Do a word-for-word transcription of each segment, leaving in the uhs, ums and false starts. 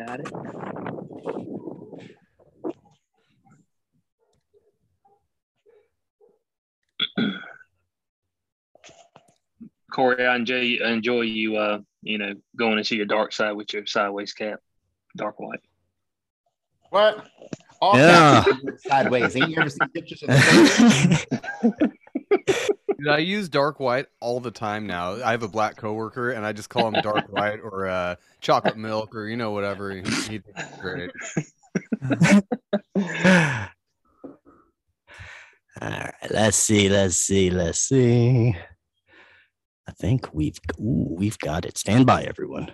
Got it. Corey, I enjoy I enjoy you. Uh, you know, going into your dark side with your sideways cap, dark white. What? All Yeah. caps sideways. Ain't you ever seen pictures of the Dude, I use dark white all the time now. I have a black coworker, and I just call him dark white or uh, chocolate milk or you know whatever. He, he thinks it's great. All right, let's see, let's see, let's see. I think we've ooh, we've got it. Stand by, everyone.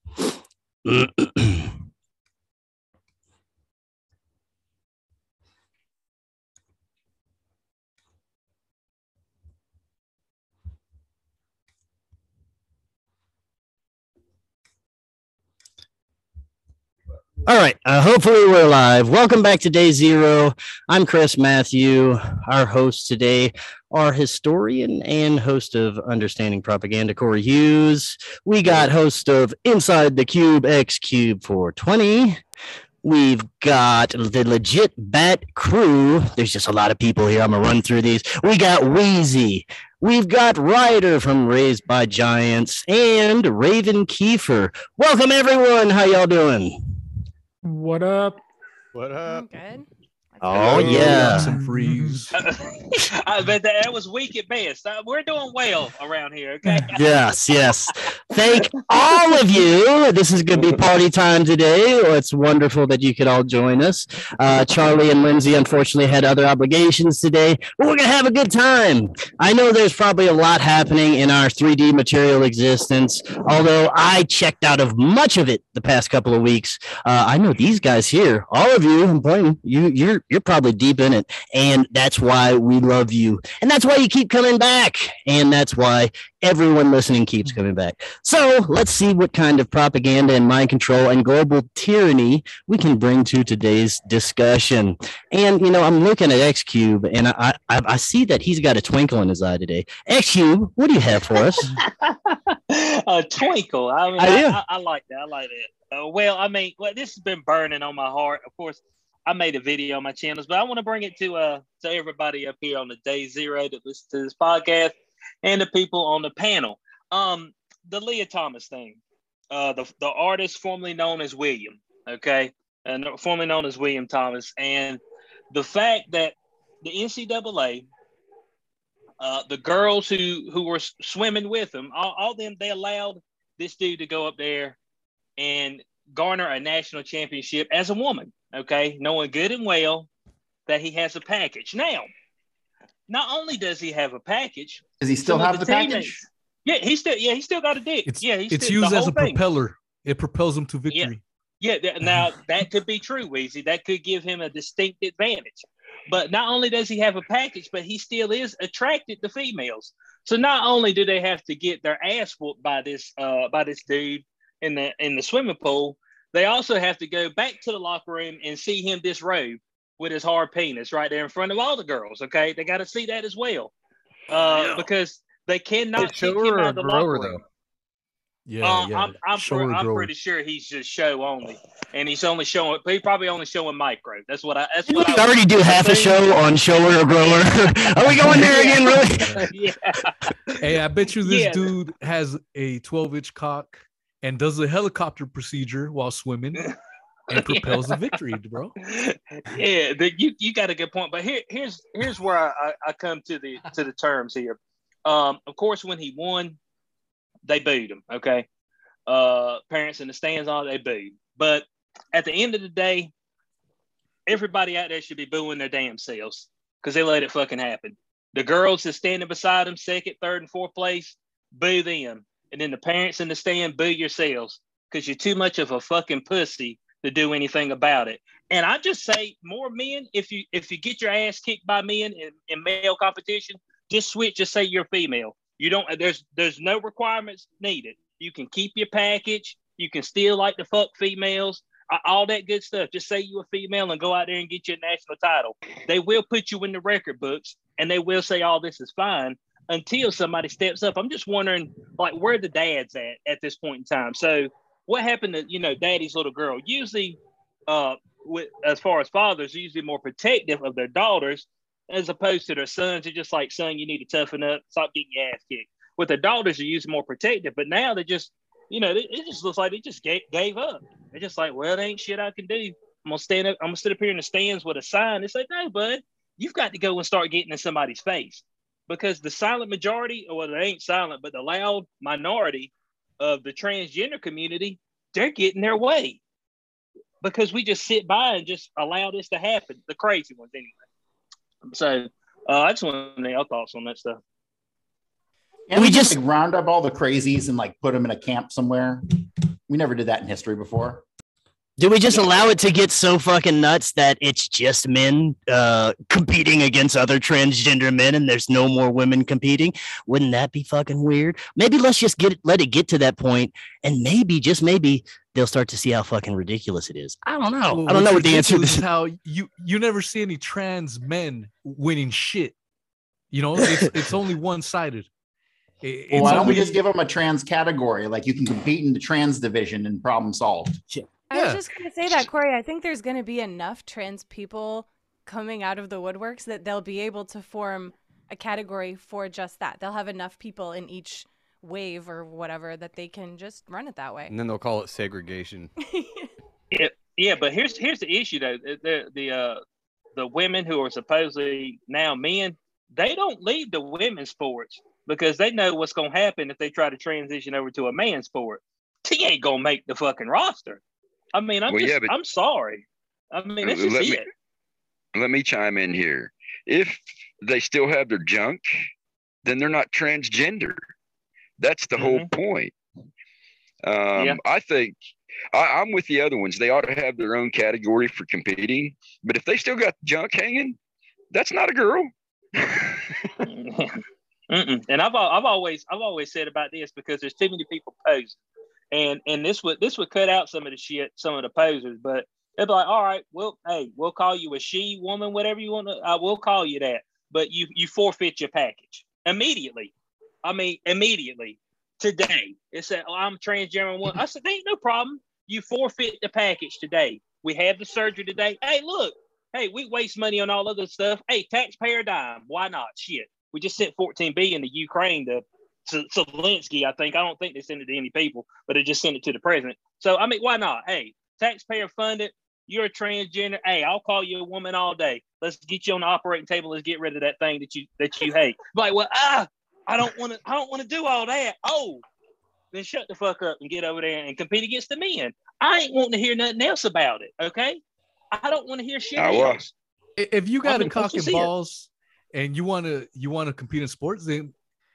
All right. Uh, hopefully we're live. Welcome back to Day Zero. I'm Chris Matthew, our host today, our historian and host of Understanding Propaganda, Corey Hughes. We got host of Inside the Cube, X Cube four twenty. We've got the legit Bat crew. There's just a lot of people here. I'm going to run through these. We got Wheezy. We've got Ryder from Raised by Giants and Raven Kiefer. Welcome, everyone. How y'all doing? What up? What up? I'm good. Oh, yeah. Some freeze. I bet that, that was weak at best. Uh, we're doing well around here, okay? Yes, yes. Thank all of you. This is going to be party time today. Well, it's wonderful that you could all join us. Uh, Charlie and Lindsay, unfortunately, had other obligations today, but we're going to have a good time. I know there's probably a lot happening in our three D material existence, although I checked out of much of it the past couple of weeks. Uh, I know these guys here, all of you, I'm pointing, you, you're You're probably deep in it, and that's why we love you, and that's why you keep coming back, and that's why everyone listening keeps coming back. So let's see what kind of propaganda and mind control and global tyranny we can bring to today's discussion. And, you know, I'm looking at X Cube, and I, I, I see that he's got a twinkle in his eye today. X Cube, what do you have for us? A twinkle. I mean, I I, do. I, I like that. I like that. Uh, well, I mean, well, this has been burning on my heart. Of course, I made a video on my channels, but I want to bring it to uh to everybody up here on the Day Zero that listens to this podcast and the people on the panel. Um, the Leah Thomas thing. Uh, the the artist formerly known as William, okay, and formerly known as William Thomas, and the fact that the N C double A, uh, the girls who who were swimming with him, all, all them, they allowed this dude to go up there and garner a national championship as a woman. Okay, knowing good and well that he has a package. Now, not only does he have a package, Does he still have the, the package? Teammates, yeah, he still, yeah, he still got a dick. It's, yeah, he's it's still, used as a thing. propeller. It propels him to victory. Yeah, yeah. Th- now that could be true, Weezy. That could give him a distinct advantage. But not only does he have a package, but he still is attracted to females. So not only do they have to get their ass whooped by this, uh, by this dude in the in the swimming pool, they also have to go back to the locker room and see him disrobe with his hard penis right there in front of all the girls. Okay, they got to see that as well, uh, yeah. because they cannot kick him out of the locker room. Though? Yeah, uh, yeah. I'm, I'm, pre- I'm pretty sure he's just show only, and he's only showing. He's probably only showing micro. That's what I. That's what we I already do half a show on shower or grower. Are we going there again, really? Yeah. Hey, I bet you this Yeah. dude has a twelve inch cock and does a helicopter procedure while swimming and propels the victory, bro. Yeah, the, you you got a good point. But here here's here's where I, I, I come to the to the terms here. Um, of course, when he won, they booed him. Okay, uh, parents in the stands, all they booed. But at the end of the day, everybody out there should be booing their damn selves because they let it fucking happen. The girls that's standing beside him, second, third, and fourth place, boo them. And then the parents in the stand, boo yourselves because you're too much of a fucking pussy to do anything about it. And I just say more men, if you if you get your ass kicked by men in, in male competition, just switch, just say you're female. You don't there's there's no requirements needed. You can keep your package, you can still like to fuck females, all that good stuff. Just say you're a female and go out there and get your national title. They will put you in the record books and they will say all this is fine until somebody steps up. I'm just wondering, like, where the dads at at this point in time. So what happened to, you know, daddy's little girl? Usually, uh, with as far as fathers, are usually more protective of their daughters as opposed to their sons. They're just like, son, you need to toughen up, stop getting your ass kicked. With their daughters, are usually more protective, but now they just, you know, it, it just looks like they just gave, gave up. They're just like, well, there ain't shit I can do. I'm gonna stand up. I'm gonna sit up here in the stands with a sign. It's like, no, bud, you've got to go and start getting in somebody's face, because the silent majority, or well, they ain't silent, but the loud minority of the transgender community, they're getting their way because we just sit by and just allow this to happen. The crazy ones, anyway. So uh, I just want to know your thoughts on that stuff. And we, we just like, round up all the crazies and like put them in a camp somewhere. We never did that in history before. Do we just allow it to get so fucking nuts that it's just men uh, competing against other transgender men and there's no more women competing? Wouldn't that be fucking weird? Maybe let's just get it, let it get to that point, and maybe, just maybe, they'll start to see how fucking ridiculous it is. I don't know. Well, I don't know what the answer is. How you you never see any trans men winning shit. You know, it's it's only one sided. It, well, why don't only... we just give them a trans category? Like you can compete in the trans division and problem solved. I was just going to say that, Corey. I think there's going to be enough trans people coming out of the woodworks that they'll be able to form a category for just that. They'll have enough people in each wave or whatever that they can just run it that way. And then they'll call it segregation. yeah, yeah, but here's here's the issue though. The the uh, the women who are supposedly now men, they don't leave the women's sports because they know what's going to happen if they try to transition over to a man's sport. He ain't going to make the fucking roster. I mean, I'm well, just, yeah, but, I'm sorry. I mean, it's just let it. Me, let me chime in here. If they still have their junk, then they're not transgender. That's the mm-hmm. whole point. Um, yeah. I think I, I'm with the other ones. They ought to have their own category for competing. But if they still got junk hanging, that's not a girl. Mm-mm. And I've I've always I've always said about this because there's too many people posing. And and this would this would cut out some of the shit, some of the posers, but they'd be like, all right, well, hey, we'll call you a she, woman, whatever you want to, uh, we'll call you that. But you you forfeit your package immediately. I mean, immediately. Today. It said, oh, I'm transgender. I said, there ain't no problem. You forfeit the package today. We have the surgery today. Hey, look, hey, we waste money on all other stuff. Hey, taxpayer dime. Why not? Shit. We just sent fourteen billion dollars to Ukraine to Zelensky, I think. I don't think they sent it to any people, but they just sent it to the president. So, I mean, why not? Hey, taxpayer funded. You're a transgender. Hey, I'll call you a woman all day. Let's get you on the operating table. Let's get rid of that thing that you that you hate. Like, well, ah, I don't want to. I don't want to do all that. Oh, then shut the fuck up and get over there and compete against the men. I ain't wanting to hear nothing else about it. Okay, I don't want to hear shit oh, else. If you got a cock and balls and you want to you want to compete in sports, then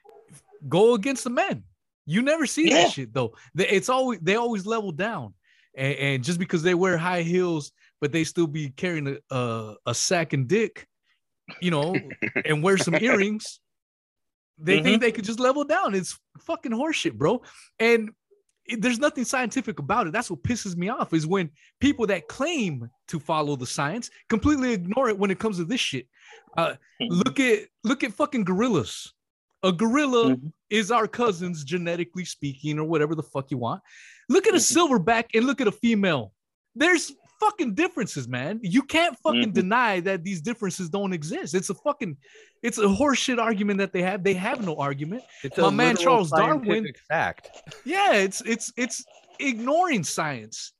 go against the men. You never see yeah. that shit though. It's always they always level down, and, and just because they wear high heels, but they still be carrying a a, a sack and dick, you know, and wear some earrings. They mm-hmm. think they could just level down. It's fucking horseshit, bro. And it, there's nothing scientific about it. That's what pisses me off is when people that claim to follow the science completely ignore it when it comes to this shit. Uh, mm-hmm. Look at look at fucking gorillas. A gorilla mm-hmm. is our cousins, genetically speaking, or whatever the fuck you want. Look at a mm-hmm. silverback and look at a female. There's fucking differences, man. You can't fucking mm-hmm. deny that these differences don't exist. It's a fucking, it's a horseshit argument that they have. They have no argument. It's My a man Charles Darwin. Fact. Yeah, it's it's it's ignoring science.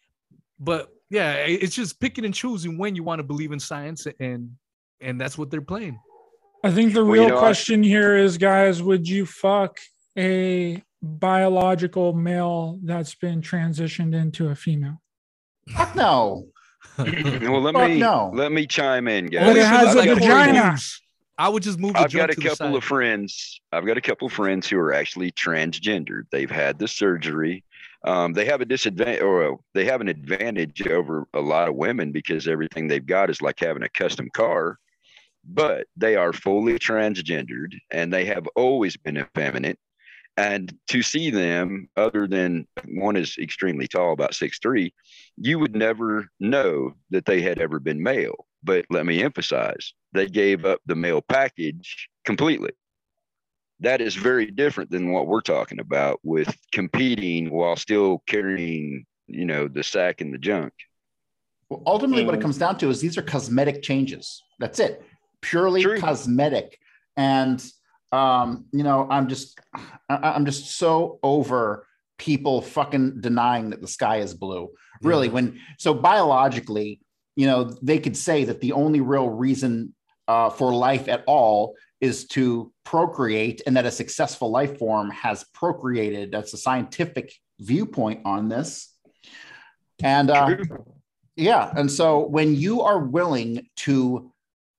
But yeah, it's just picking and choosing when you want to believe in science, and and that's what they're playing. I think the real well, you know, question I... here is, guys, would you fuck a biological male that's been transitioned into a female? Fuck no. Well, let Fuck me no. let me chime in, guys. But it has a vagina. I would just move. I've got a couple of friends. I've got a couple of friends who are actually transgendered. They've had the surgery. Um, they have a disadvantage, or they have an advantage over a lot of women because everything they've got is like having a custom car. But they are fully transgendered, and they have always been effeminate. And to see them, other than one is extremely tall, about six three, you would never know that they had ever been male. But let me emphasize, they gave up the male package completely. that is very different than what we're talking about with competing while still carrying, you know, the sack and the junk. Well, ultimately, mm. what it comes down to is these are cosmetic changes. That's it. Purely True. cosmetic. And, um, you know, I'm just, I, I'm just so over people fucking denying that the sky is blue. Really, yeah. when, so biologically, you know, they could say that the only real reason uh, for life at all is to procreate, and that a successful life form has procreated. That's a scientific viewpoint on this. And uh, yeah, and so when you are willing to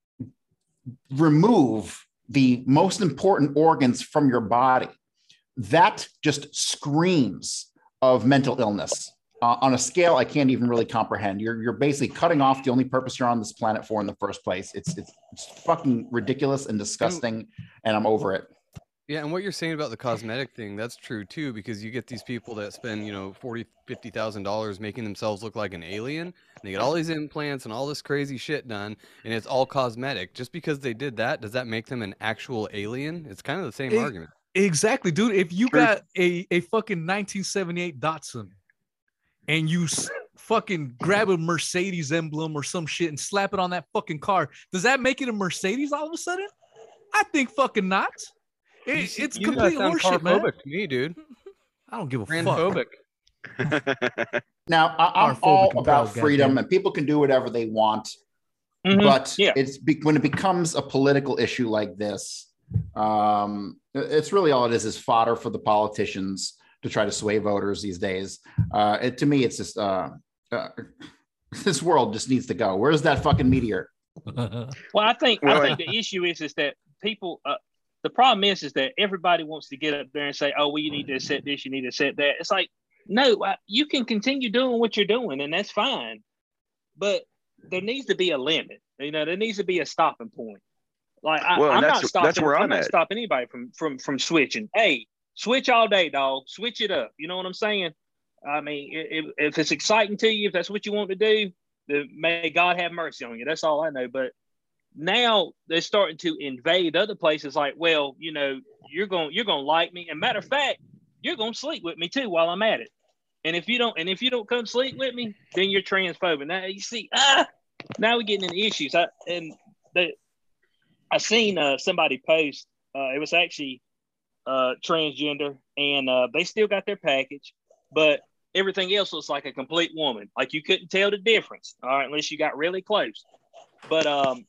remove the most important organs from your body, that just screams of mental illness. Uh, on a scale I can't even really comprehend. You're you're basically cutting off the only purpose you're on this planet for in the first place. It's it's, it's fucking ridiculous and disgusting, and I'm over it. Yeah, and what you're saying about the cosmetic thing, that's true too, because you get these people that spend, you know, forty, fifty thousand dollars making themselves look like an alien, and they get all these implants and all this crazy shit done, and it's all cosmetic. Just because they did that, does that make them an actual alien? It's kind of the same it, argument. Exactly, dude. If you true. got a, a fucking nineteen seventy-eight Datsun, and you s- fucking grab a Mercedes emblem or some shit and slap it on that fucking car, does that make it a Mercedes all of a sudden? I think fucking not. It, you, it's you complete horseshit, man. To me, dude. I don't give a Transphobic. fuck. Now, I, I'm all about freedom, goddamn. and people can do whatever they want. Mm-hmm. But yeah. it's be- when it becomes a political issue like this, um, it's really all it is is fodder for the politicians to try to sway voters these days. Uh, it, to me, it's just uh, uh, this world just needs to go. Where's that fucking meteor? Well, I think I think the issue is is that people. Uh, the problem is is that everybody wants to get up there and say, "Oh, well, you need to accept this, you need to accept that." It's like, no, I, you can continue doing what you're doing, and that's fine. But there needs to be a limit. You know, there needs to be a stopping point. Like I, well, I'm that's, not stopping. That's where I'm, I'm not at. stopping anybody from from from switching. Hey. Switch all day, dog. Switch it up. You know what I'm saying? I mean, if, if it's exciting to you, if that's what you want to do, then may God have mercy on you. That's all I know. But now they're starting to invade other places. Like, well, you know, you're going, you're going to like me. And matter of fact, you're going to sleep with me too while I'm at it. And if you don't, and if you don't come sleep with me, then you're transphobic. Now you see, ah, now we're getting into issues. I and the, I seen uh, somebody post. Uh, it was actually. Uh, transgender, and uh, they still got their package, but everything else looks like a complete woman. Like you couldn't tell the difference, all right, unless you got really close. But um,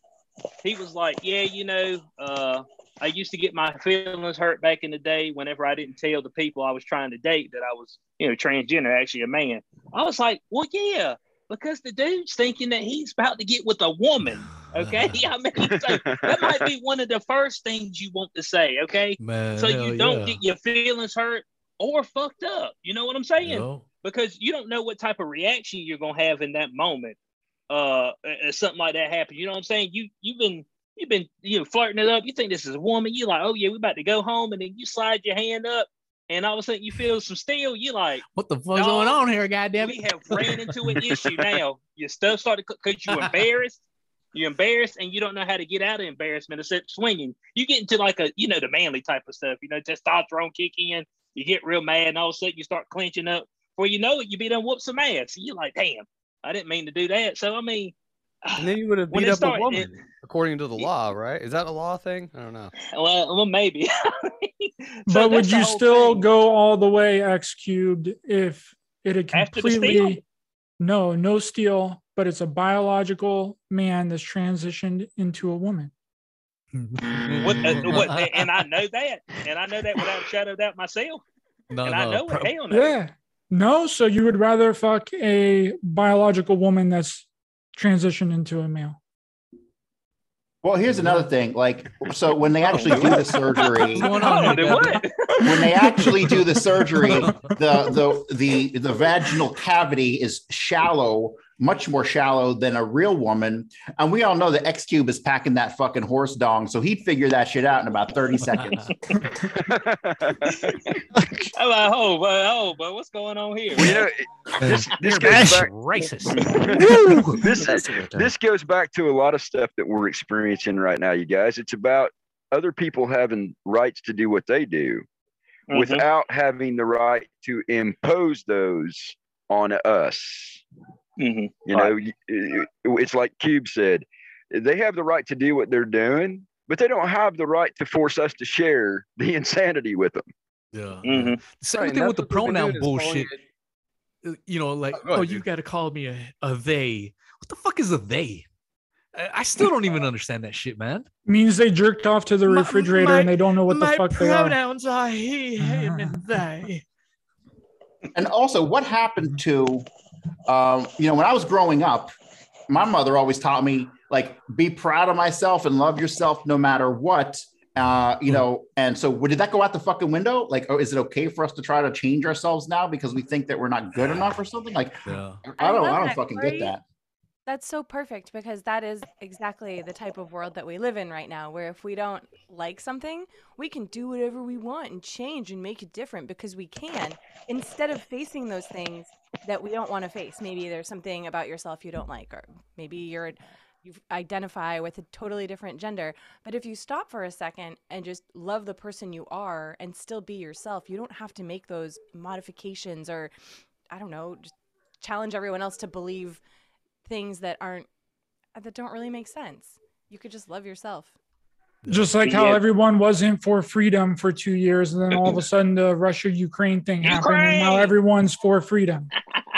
he was like, yeah, you know, uh, I used to get my feelings hurt back in the day whenever I didn't tell the people I was trying to date that I was, you know, transgender, actually a man. I was like, well, yeah, because the dude's thinking that he's about to get with a woman. Okay, I mean, so that might be one of the first things you want to say. Okay, man, so you don't yeah. get your feelings hurt or fucked up. You know what I'm saying? Yo. Because you don't know what type of reaction you're gonna have in that moment. Uh, as something like that happens. You know what I'm saying? You you've been you've been you know flirting it up. You think this is a woman. You like, oh yeah, we about to go home, and then you slide your hand up, and all of a sudden you feel some steel. You like, what the fuck's going on here, goddamn? We have ran into an issue now. Your stuff started because you embarrassed. You're embarrassed and you don't know how to get out of embarrassment except swinging. You get into like a, you know, the manly type of stuff, you know, testosterone kick in, you get real mad and all of a sudden you start clenching up. Before you know it, you be done whoop some ass. You're like, damn, I didn't mean to do that. So, I mean. And then you would have beat up start, a woman, it, according to the law, right? Is that a law thing? I don't know. Well, well maybe. so but would you still thing. go all the way X cubed if it had completely, no, no steel, but it's a biological man that's transitioned into a woman. what, uh, what, and I know that, and I know that without a shadow of doubt myself. No, and no, I know pro- it. Hell no. Yeah, no. So you would rather fuck a biological woman that's transitioned into a male? Well, here's another thing. Like, so when they actually do the surgery, when they actually do the surgery, the the the the vaginal cavity is shallow, much more shallow than a real woman. And we all know that X Cube is packing that fucking horse dong, so he'd figure that shit out in about thirty seconds. I'm like, oh, but oh, but what's going on here? Well, you know, this this goes back racist. this this goes back to a lot of stuff that we're experiencing right now, you guys. It's about other people having rights to do what they do mm-hmm. without having the right to impose those on us. Mm-hmm. You know, right. It's like Cube said, they have the right to do what they're doing, but they don't have the right to force us to share the insanity with them. Yeah. Mm-hmm. Same right, thing with the pronoun bullshit. It, you know, like, oh, oh you got to call me a, a they. What the fuck is a they? I, I still don't even understand that shit, man. Means they jerked off to the refrigerator my, and they don't know what the fuck they are. My pronouns are he, him, and they. And also, what happened to, um, you know, when I was growing up, my mother always taught me, like, be proud of myself and love yourself no matter what. Uh, you know, and so did that go out the fucking window? Like, oh, is it okay for us to try to change ourselves now because we think that we're not good enough or something? Like, yeah. I don't, I, I don't that, fucking Corey. get that. That's so perfect because that is exactly the type of world that we live in right now, where if we don't like something, we can do whatever we want and change and make it different because we can, instead of facing those things that we don't want to face. Maybe there's something about yourself you don't like, or maybe you're you identify with a totally different gender. But if you stop for a second and just love the person you are and still be yourself, you don't have to make those modifications or, I don't know, just challenge everyone else to believe things that aren't, that don't really make sense. You could just love yourself. Just like how everyone wasn't for freedom for two years, and then all of a sudden the Russia-Ukraine thing happened, and now everyone's for freedom.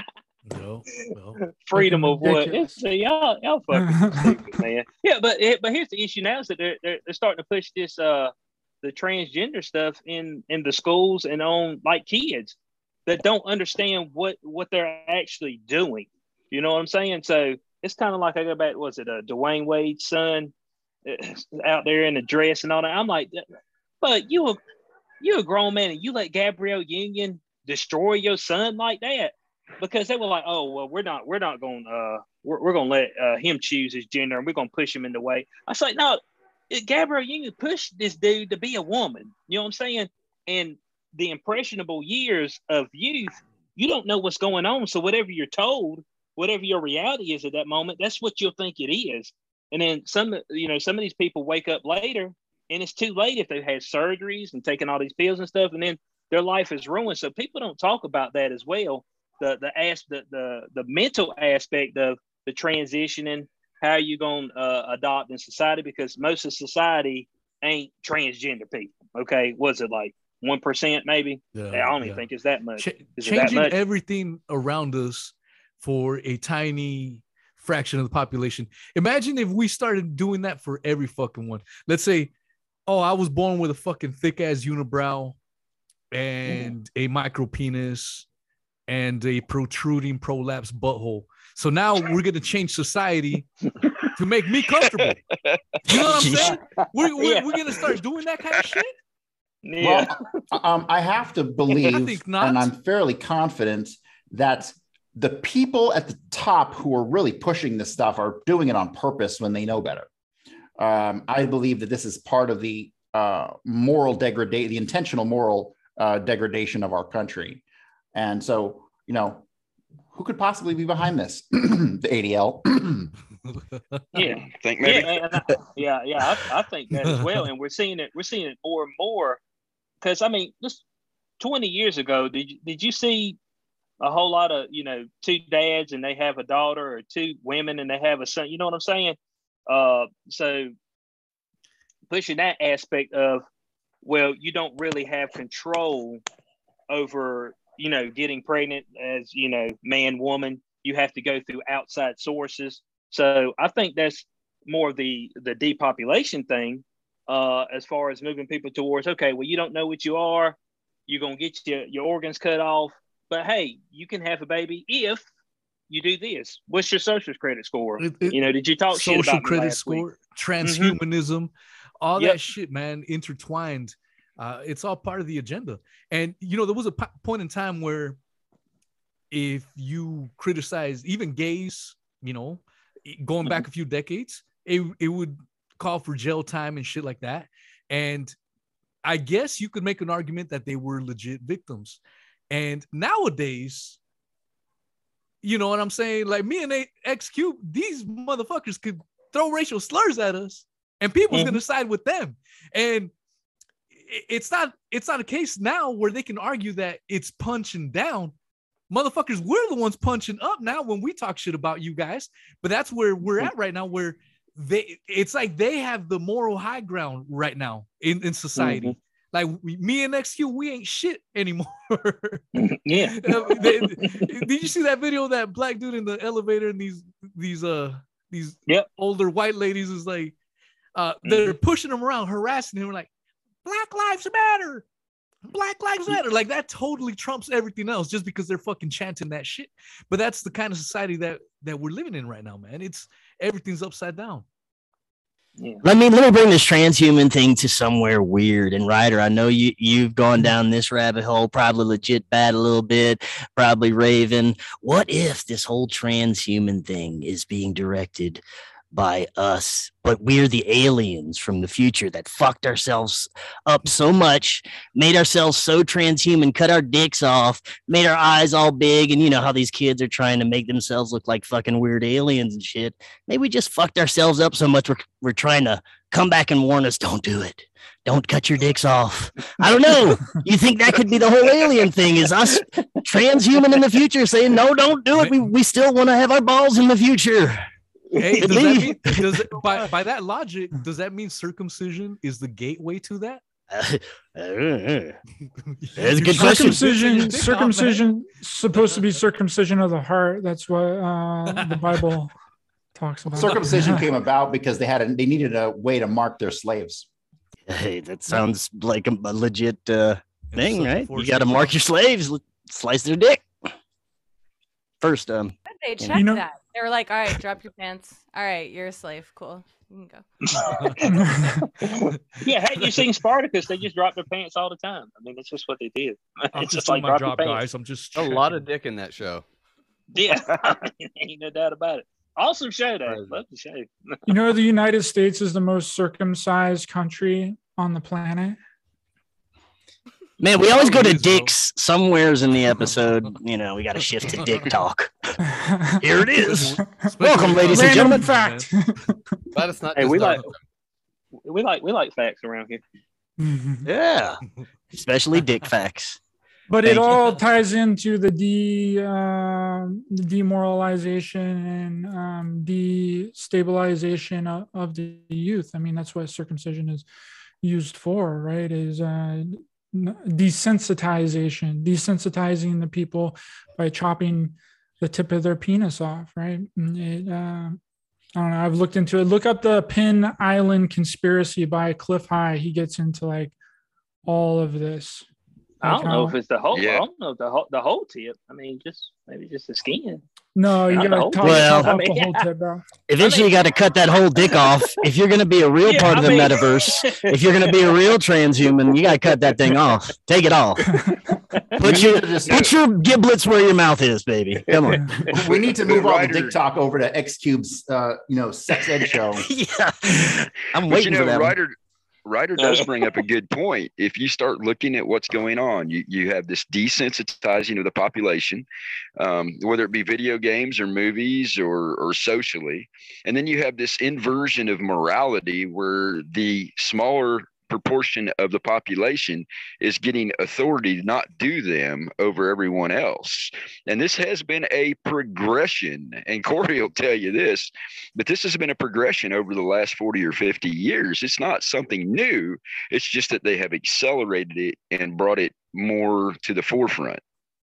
No, no. Freedom of what? It's, uh, y'all, y'all fucking stupid, man. Yeah, but but here's the issue now is that they're, they're they're starting to push this uh the transgender stuff in in the schools and on like kids that don't understand what what they're actually doing. You know what I'm saying? So it's kind of like I go back. Was it uh, Dwayne Wade's son out there in the dress and all that? I'm like, but you a you a grown man and you let Gabrielle Union destroy your son like that? Because they were like, oh well, we're not, we're not going, uh, we're, we're going to let uh, him choose his gender, and we're going to push him in the way. I was like, no, Gabrielle Union pushed this dude to be a woman. You know what I'm saying? And the impressionable years of youth, you don't know what's going on. So whatever you're told, whatever your reality is at that moment, that's what you'll think it is. And then some, you know, some of these people wake up later, and it's too late if they've had surgeries and taken all these pills and stuff, and then their life is ruined. So people don't talk about that as well. The the as the, the the mental aspect of the transitioning, how you gonna uh, adopt in society, because most of society ain't transgender people. Okay, was it like one percent maybe? Yeah, I don't even yeah. think it's that much. Ch- Is changing that much? Everything around us for a tiny fraction of the population. Imagine if we started doing that for every fucking one. Let's say, oh, I was born with a fucking thick ass unibrow and mm. a micro penis and a protruding prolapse butthole. So now we're going to change society to make me comfortable. You know what I'm saying? We're, we're, yeah. we're going to start doing that kind of shit? Yeah. Well, um, I have to believe, I think not. And I'm fairly confident that the people at the top who are really pushing this stuff are doing it on purpose when they know better. Um, I believe that this is part of the uh, moral degradation, the intentional moral uh, degradation of our country. And so, you know, who could possibly be behind this? The A D L. yeah, I think maybe. Yeah, I, yeah, yeah. I, I think that as well. And we're seeing it. We're seeing it more and more. Because I mean, just twenty years ago, did you, did you see a whole lot of, you know, two dads and they have a daughter, or two women and they have a son? You know what I'm saying? Uh, so pushing that aspect of, well, you don't really have control over, you know, getting pregnant as, you know, man, woman. You have to go through outside sources. So I think that's more the the depopulation thing, uh, as far as moving people towards, okay, well, you don't know what you are. You're going to get your, your organs cut off. But, hey, you can have a baby if you do this. What's your social credit score? It, it, you know, did you talk shit about social credit score, week? Transhumanism, mm-hmm. all yep. that shit, man, intertwined. Uh, it's all part of the agenda. And, you know, there was a p- point in time where if you criticize even gays, you know, going back a few decades, it, it would call for jail time and shit like that. And I guess you could make an argument that they were legit victims. And nowadays, you know what I'm saying? Like me and X Cube, these motherfuckers could throw racial slurs at us and people's Mm-hmm. gonna side with them. And it's not it's not a case now where they can argue that it's punching down. Motherfuckers, we're the ones punching up now when we talk shit about you guys. But that's where we're at right now, where they it's like they have the moral high ground right now in, in society. Mm-hmm. Like we, me and X Q, we ain't shit anymore. Yeah. Did you see that video of that black dude in the elevator and these these uh these yep. older white ladies is like uh they're mm-hmm. pushing him around, harassing him, like Black Lives Matter, Black Lives Matter. Like that totally trumps everything else just because they're fucking chanting that shit. But that's the kind of society that that we're living in right now, man. It's everything's upside down. Yeah. Let me let me bring this transhuman thing to somewhere weird. And Ryder, I know you you've gone down this rabbit hole, probably legit bad a little bit, probably Raven. What if this whole transhuman thing is being directed by us, but we're the aliens from the future that fucked ourselves up so much, made ourselves so transhuman, cut our dicks off, made our eyes all big, and you know how these kids are trying to make themselves look like fucking weird aliens and shit. Maybe we just fucked ourselves up so much we're, we're trying to come back and warn us, don't do it. Don't cut your dicks off. I don't know. You think that could be the whole alien thing, is us transhuman in the future saying, no, don't do it. We, we still want to have our balls in the future. Hey, does that mean, does it, by, by that logic, does that mean circumcision is the gateway to that? Uh, uh, that's a good circumcision. Circumcision supposed to be circumcision of the heart. That's what uh, the Bible talks about. Circumcision came about because they had a, they needed a way to mark their slaves. Hey, that sounds like a, a legit uh, thing, right? You got to mark your slaves, slice their dick first. Um, they checked you know, that. They were like, all right, drop your pants. All right, you're a slave. Cool. You can go. Yeah, have you seen Spartacus? They just dropped their pants all the time. I mean, it's just what they did. I'm it's just, just like my job, guys. I'm just a lot of dick in that show. Yeah, ain't no doubt about it. Awesome show, though. Love the show. You know, the United States is the most circumcised country on the planet. Man, we always go to dicks somewheres in the episode. You know, we got to shift to dick talk. Here it is. Welcome, ladies and gentlemen. Fact. But it's not. Hey, we like, we like we like facts around here. Yeah, especially dick facts. But Thank it all you. ties into the de uh, the demoralization and um, destabilization of, of the youth. I mean, that's what circumcision is used for, right? Is uh, desensitization, desensitizing the people by chopping the tip of their penis off, right? It, uh, I don't know. I've looked into it. Look up the Pin Island Conspiracy by Cliff High. He gets into like all of this. I don't know if it's the whole. Yeah. I don't know if the whole the whole tip. I mean, just maybe just the skin. No, you gotta top, well, top I mean, the whole tip, bro. Eventually, I mean, you got to cut that whole dick off. If you're gonna be a real yeah, part of I the mean, metaverse, if you're gonna be a real transhuman, you got to cut that thing off. Take it off. Put your put your giblets where your mouth is, baby. Come on. We need to move all the dick talk over to X Cube's, uh, you know, sex ed show. Yeah, I'm but waiting you know, for that. Ryder, Ryder does bring up a good point. If you start looking at what's going on, you, you have this desensitizing of the population, um, whether it be video games or movies or, or socially. And then you have this inversion of morality where the smaller proportion of the population is getting authority to not do them over everyone else. And this has been a progression, and Corey will tell you this, but this has been a progression over the last forty or fifty years. It's not something new. It's just that they have accelerated it and brought it more to the forefront.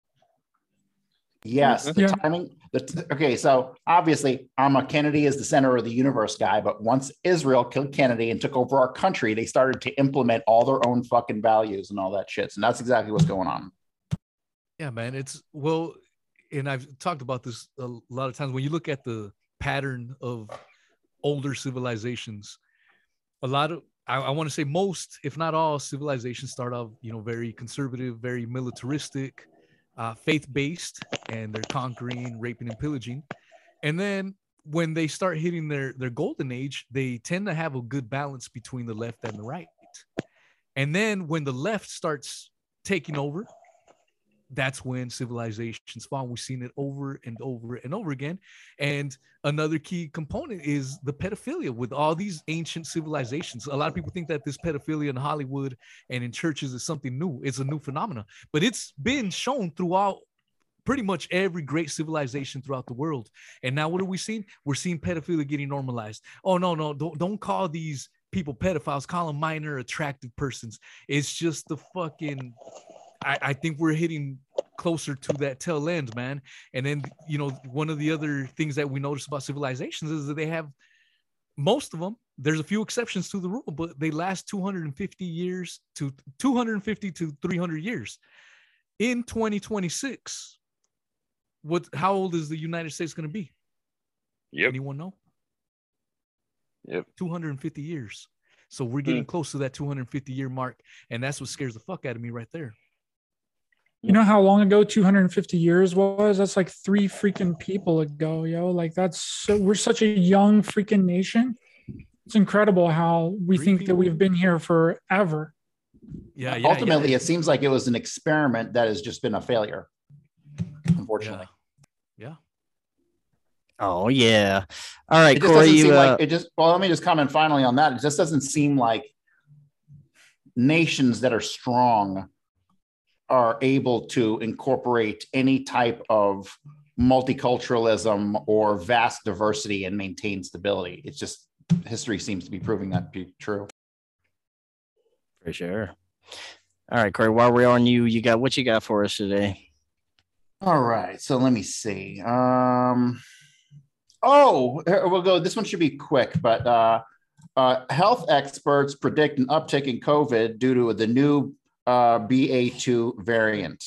Yes, the yeah. timing. The t- okay, so obviously, I'm a Kennedy is the center of the universe guy. But once Israel killed Kennedy and took over our country, they started to implement all their own fucking values and all that shit. And that's exactly what's going on. Yeah, man. It's well, and I've talked about this a lot of times. When you look at the pattern of older civilizations, a lot of I, I want to say most, if not all, civilizations start off, you know, very conservative, very militaristic. Uh, faith-based, and they're conquering, raping, and pillaging. And then when they start hitting their, their golden age, they tend to have a good balance between the left and the right. And then when the left starts taking over, that's when civilizations fall. We've seen it over and over and over again. And another key component is the pedophilia with all these ancient civilizations. A lot of people think that this pedophilia in Hollywood and in churches is something new. It's a new phenomenon, but it's been shown throughout pretty much every great civilization throughout the world. And now what are we seeing? We're seeing pedophilia getting normalized. Oh, no, no, don't, don't call these people pedophiles, call them minor attractive persons. It's just the fucking... I, I think we're hitting closer to that tail end, man. And then, you know, one of the other things that we notice about civilizations is that they have, most of them, there's a few exceptions to the rule, but they last two hundred fifty years to two hundred fifty to three hundred years. In twenty twenty-six, what? How old is the United States going to be? Yep. Anyone know? Yep. two hundred fifty years. So we're getting hmm. close to that two hundred fifty year mark. And that's what scares the fuck out of me right there. You know how long ago two hundred fifty years was? That's like three freaking people ago, yo. Like that's so, we're such a young freaking nation. It's incredible how we three think people. that we've been here forever. Yeah, yeah. Ultimately, yeah. it seems like it was an experiment that has just been a failure, unfortunately. Yeah. yeah. Oh yeah. All right, it just Corey. Doesn't you, seem uh... like, it just well, let me just comment finally on that. It just doesn't seem like nations that are strong are able to incorporate any type of multiculturalism or vast diversity and maintain stability. It's just history seems to be proving that to be true. For sure. All right, Corey, while we're on you, you got what you got for us today? All right, so let me see. Um, oh, we'll go. This one should be quick, but uh, uh, health experts predict an uptick in COVID due to the new Uh, B A two variant.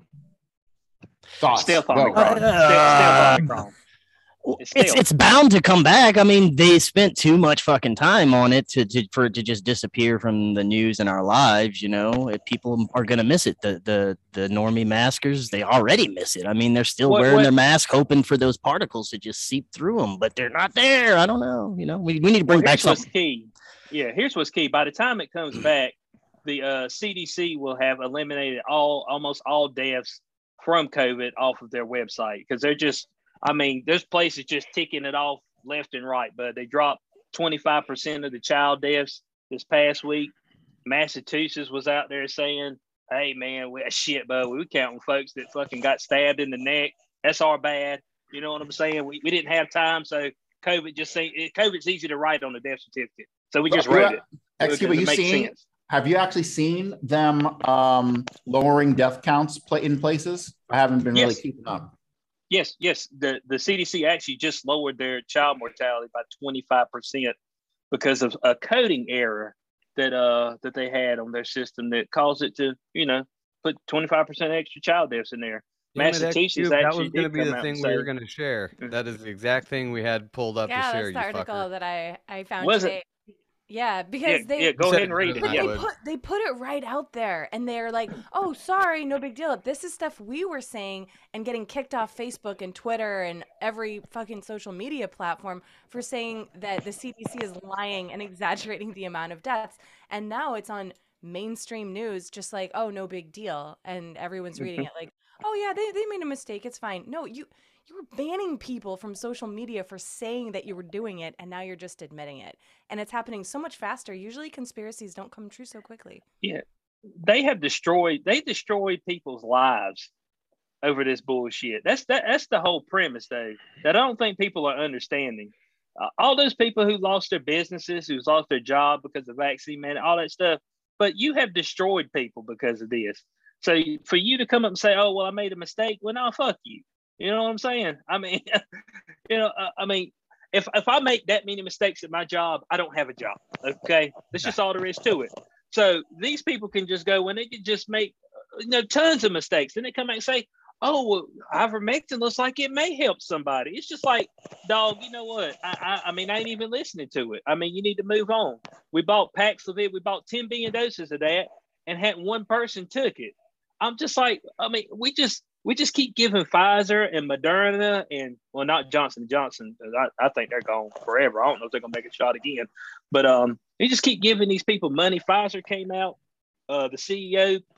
Thoughts? Still Omicron. Uh, still, still Omicron. It's, it's it's bound to come back. I mean, they spent too much fucking time on it to, to for it to just disappear from the news and our lives. You know, if people are gonna miss it. The the the normie maskers, they already miss it. I mean, they're still what, wearing what? their mask, hoping for those particles to just seep through them, but they're not there. I don't know. You know, we we need to bring well, back something. Key. Yeah, here's what's key. By the time it comes back, the uh, C D C will have eliminated all almost all deaths from COVID off of their website because they're just, I mean, there's places just ticking it off left and right, but they dropped twenty-five percent of the child deaths this past week. Massachusetts was out there saying, hey, man, we shit, bud, we were counting folks that fucking got stabbed in the neck. That's our bad. You know what I'm saying? We, we didn't have time, so COVID just say COVID's easy to write on the death certificate. So we just wrote it. Excuse me, you seen? Sense. Have you actually seen them um, lowering death counts in places? I haven't been yes. really keeping up. Yes, yes. The, the C D C actually just lowered their child mortality by twenty-five percent because of a coding error that uh that they had on their system that caused it to, you know, put twenty-five percent extra child deaths in there. Damn Massachusetts it, actually that was going to be the thing we were going to share. That is the exact thing we had pulled up yeah, to share. Yeah, that's the article fucker. that I, I found was today. It? Yeah, because yeah, they yeah, go ahead and read it. But yeah. they put they put it right out there, and they're like, "Oh, sorry, no big deal." This is stuff we were saying and getting kicked off Facebook and Twitter and every fucking social media platform for saying that the C D C is lying and exaggerating the amount of deaths, and now it's on mainstream news, just like, "Oh, no big deal," and everyone's reading it like, "Oh yeah, they they made a mistake. It's fine." No, you. You were banning people from social media for saying that you were doing it, and now you're just admitting it. And it's happening so much faster. Usually conspiracies don't come true so quickly. Yeah. They have destroyed, they destroyed people's lives over this bullshit. That's that, that's the whole premise, though, that I don't think people are understanding. Uh, all those people who lost their businesses, who's lost their job because of vaccine mandate, all that stuff, but you have destroyed people because of this. So for you to come up and say, oh, well, I made a mistake, well, no, fuck you. You know what I'm saying? I mean, you know, uh, I mean, if if I make that many mistakes at my job, I don't have a job. Okay, that's just all there is to it. So these people can just go when they can just make, you know, tons of mistakes. Then they come back and say, "Oh, well, ivermectin looks like it may help somebody." It's just like, dog. You know what? I, I I mean, I ain't even listening to it. I mean, you need to move on. We bought packs of it. We bought ten billion doses of that, and had one person took it. I'm just like, I mean, we just. We just keep giving Pfizer and Moderna and, well, not Johnson and Johnson. I, I think they're gone forever. I don't know if they're going to make a shot again. But um, you just keep giving these people money. Pfizer came out. Uh, the C E O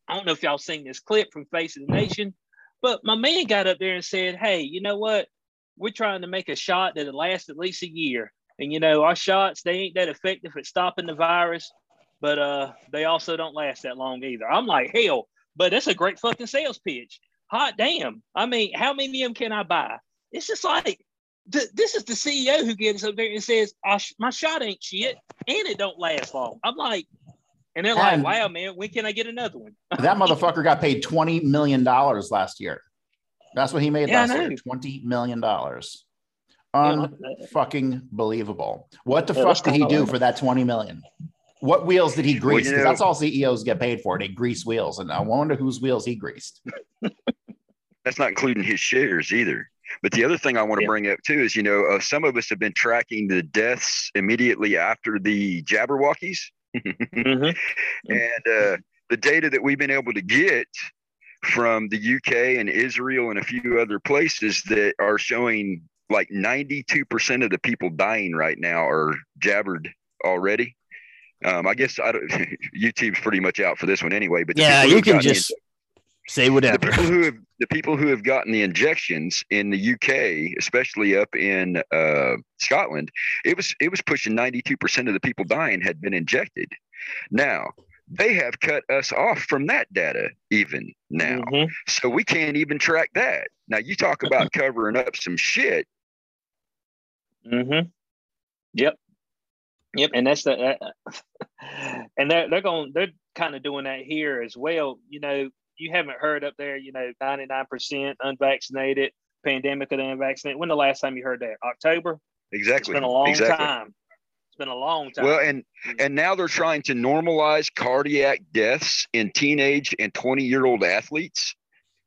I don't know if y'all seen this clip from Face of the Nation, but my man got up there and said, hey, you know what? We're trying to make a shot that'll last at least a year. And, you know, our shots, they ain't that effective at stopping the virus, but uh, they also don't last that long either. I'm like, hell, but that's a great fucking sales pitch. Hot damn. I mean, how many of them can I buy? It's just like, th- this is the C E O who gets up there and says, I sh- my shot ain't shit and it don't last long. I'm like, and they're and like, wow, man, when can I get another one? That motherfucker got paid twenty million dollars last year. That's what he made yeah, last year, twenty million dollars. Unfucking believable. What the yeah, fuck did he do for that twenty million dollars? What wheels did he grease? Because well, you know, that's all C E Os get paid for. They grease wheels. And I wonder whose wheels he greased. That's not including his shares either. But the other thing I want to yeah. bring up too is, you know, uh, some of us have been tracking the deaths immediately after the Jabberwockies. mm-hmm. And uh, the data that we've been able to get from the U K and Israel and a few other places that are showing like ninety-two percent of the people dying right now are jabbered already. Um, I guess I don't, YouTube's pretty much out for this one anyway. But yeah, you can just the, say whatever. The people who have the people who have gotten the injections in the U K, especially up in uh, Scotland, it was it was pushing ninety-two percent of the people dying had been injected. Now they have cut us off from that data even now, mm-hmm. so we can't even track that. Now you talk about covering up some shit. Mm-hmm. Yep. Yep, and that's the, uh, and they're they're going they're kind of doing that here as well. You know, you haven't heard up there. You know, ninety-nine percent unvaccinated, pandemic of the unvaccinated. When the last time you heard that? October. Exactly. It's been a long exactly. time. It's been a long time. Well, and and now they're trying to normalize cardiac deaths in teenage and twenty year old athletes.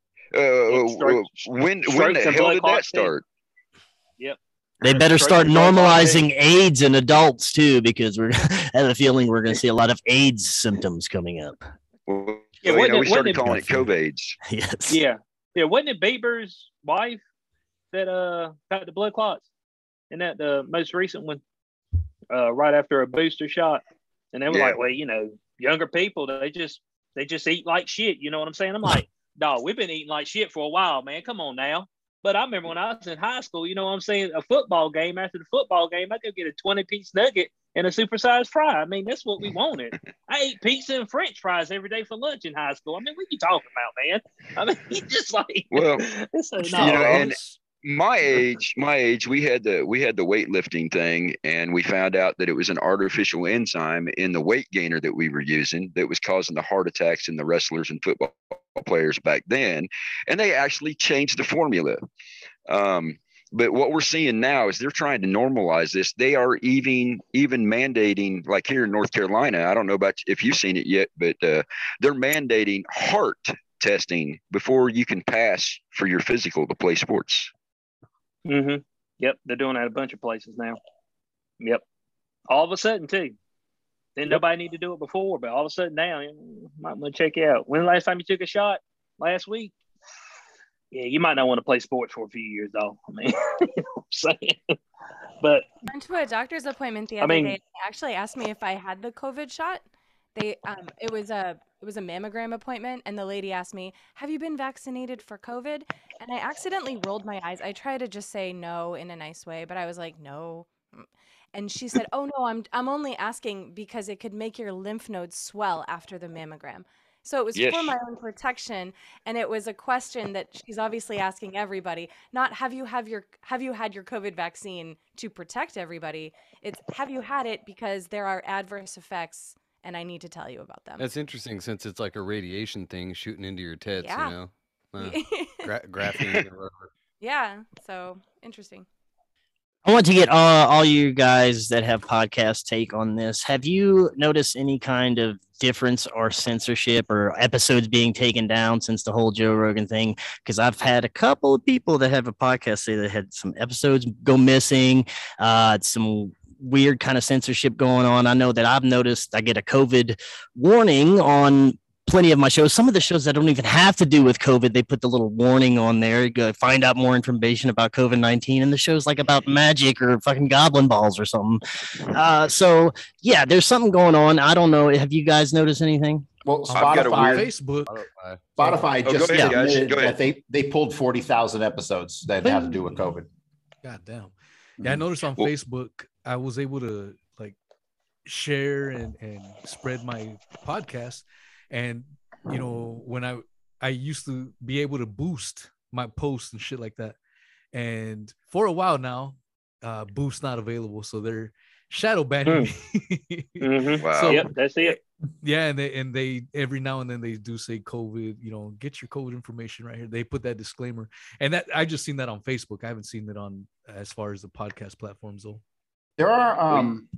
Uh, stroke, when when the hell did that start? Yep. They better start normalizing AIDS in adults too, because we're I have a feeling we're going to see a lot of AIDS symptoms coming up. Well, yeah, you know, we started calling it COVIDs. Yes. Yeah. Yeah. Wasn't it Bieber's wife that uh got the blood clots? And that the most recent one, uh, right after a booster shot, and they were yeah. like, well, you know, younger people, they just they just eat like shit. You know what I'm saying? I'm like, dog, we've been eating like shit for a while, man. Come on now. But I remember when I was in high school, you know what I'm saying? A football game, after the football game, I could get a twenty piece nugget and a supersized fry. I mean, that's what we wanted. I ate pizza and French fries every day for lunch in high school. I mean, what are you talking about, man? I mean, you just like, well, it's so you know, and my age, my age, we had the we had the weightlifting thing, and we found out that it was an artificial enzyme in the weight gainer that we were using that was causing the heart attacks in the wrestlers and football players back then, and they actually changed the formula. Um, but what we're seeing now is they're trying to normalize this. They are even even mandating, like here in North Carolina, I don't know about if you've seen it yet, but uh, they're mandating heart testing before you can pass for your physical to play sports. Mm-hmm. Yep, they're doing that at a bunch of places now. Yep, all of a sudden too. Then nobody need to do it before, but all of a sudden now, you might want to check you out. When the last time you took a shot? Last week? Yeah, you might not want to play sports for a few years, though. I mean, you know what I'm saying? But I went to a doctor's appointment the other I mean, day. They actually asked me if I had the COVID shot. They, um, it was a, it was a mammogram appointment, and the lady asked me, "Have you been vaccinated for COVID?" And I accidentally rolled my eyes. I tried to just say no in a nice way, but I was like, "No." And she said, "Oh no, I'm I'm only asking because it could make your lymph nodes swell after the mammogram." So it was yes. for my own protection, and it was a question that she's obviously asking everybody. Not have you have your have you had your COVID vaccine to protect everybody? It's have you had it because there are adverse effects, and I need to tell you about them. That's interesting since it's like a radiation thing shooting into your tits. Yeah. You know, uh, gra- graphene or whatever. Yeah. So interesting. I want to get all, all you guys that have podcasts take on this. Have you noticed any kind of difference or censorship or episodes being taken down since the whole Joe Rogan thing? Because I've had a couple of people that have a podcast say they had some episodes go missing, uh, some weird kind of censorship going on. I know that I've noticed I get a COVID warning on plenty of my shows. Some of the shows that don't even have to do with COVID, they put the little warning on there. You go find out more information about COVID nineteen, and the show's like about magic or fucking goblin balls or something. Uh, so yeah, there's something going on. I don't know. Have you guys noticed anything? Well, Spotify, Facebook, Spotify oh, just ahead, admitted that they they pulled forty thousand episodes that have to do with COVID. God damn. Yeah, I noticed on well, Facebook, I was able to like share and, and spread my podcast. And, you know, when I, I used to be able to boost my posts and shit like that. And for a while now, uh, Boost not available. So they're shadow banning mm. me. mm-hmm. Wow. So, yep, that's it. Yeah. And they, and they, every now and then they do say COVID, you know, get your COVID information right here. They put that disclaimer. And that I just seen that on Facebook. I haven't seen it on as far as the podcast platforms though. There are, um,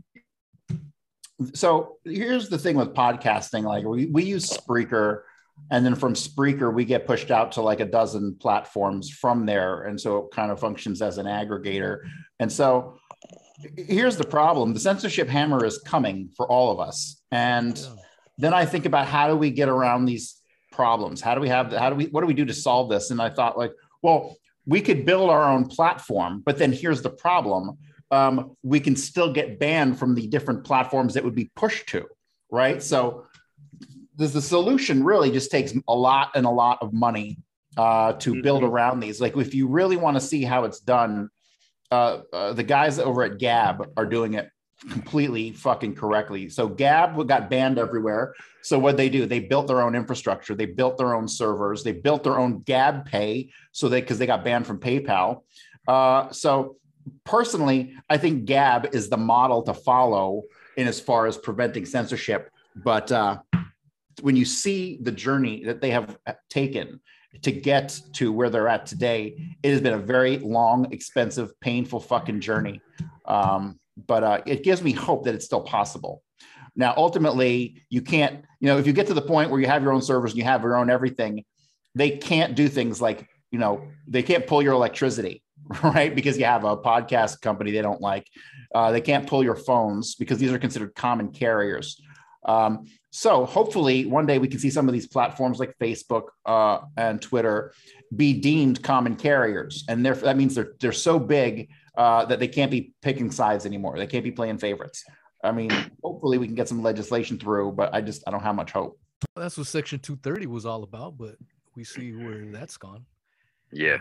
so here's the thing with podcasting. Like we, we use Spreaker, and then from Spreaker, we get pushed out to like a dozen platforms from there. And so it kind of functions as an aggregator. And so here's the problem. The censorship hammer is coming for all of us. And yeah. then I think about how do we get around these problems? How do we have, how do we, what do we do to solve this? And I thought like, well, we could build our own platform, but then here's the problem. Um, we can still get banned from the different platforms that would be pushed to, right? So there's the solution really just takes a lot and a lot of money uh, to mm-hmm. build around these. Like if you really want to see how it's done, uh, uh, the guys over at Gab are doing it completely fucking correctly. So Gab got banned everywhere. So what they do, they built their own infrastructure. They built their own servers. They built their own Gab Pay. So they, cause they got banned from PayPal. Uh, so personally, I think Gab is the model to follow in as far as preventing censorship. But uh, when you see the journey that they have taken to get to where they're at today, it has been a very long, expensive, painful fucking journey. Um, but uh, it gives me hope that it's still possible. Now, ultimately, you can't, you know, if you get to the point where you have your own servers and you have your own everything, they can't do things like, you know, they can't pull your electricity, right? Because you have a podcast company they don't like. Uh, they can't pull your phones because these are considered common carriers. Um, so hopefully one day we can see some of these platforms like Facebook uh, and Twitter be deemed common carriers. And that means they're, they're so big uh, that they can't be picking sides anymore. They can't be playing favorites. I mean, hopefully we can get some legislation through, but I just, I don't have much hope. Well, that's what Section two thirty was all about, but we see where that's gone. Yeah.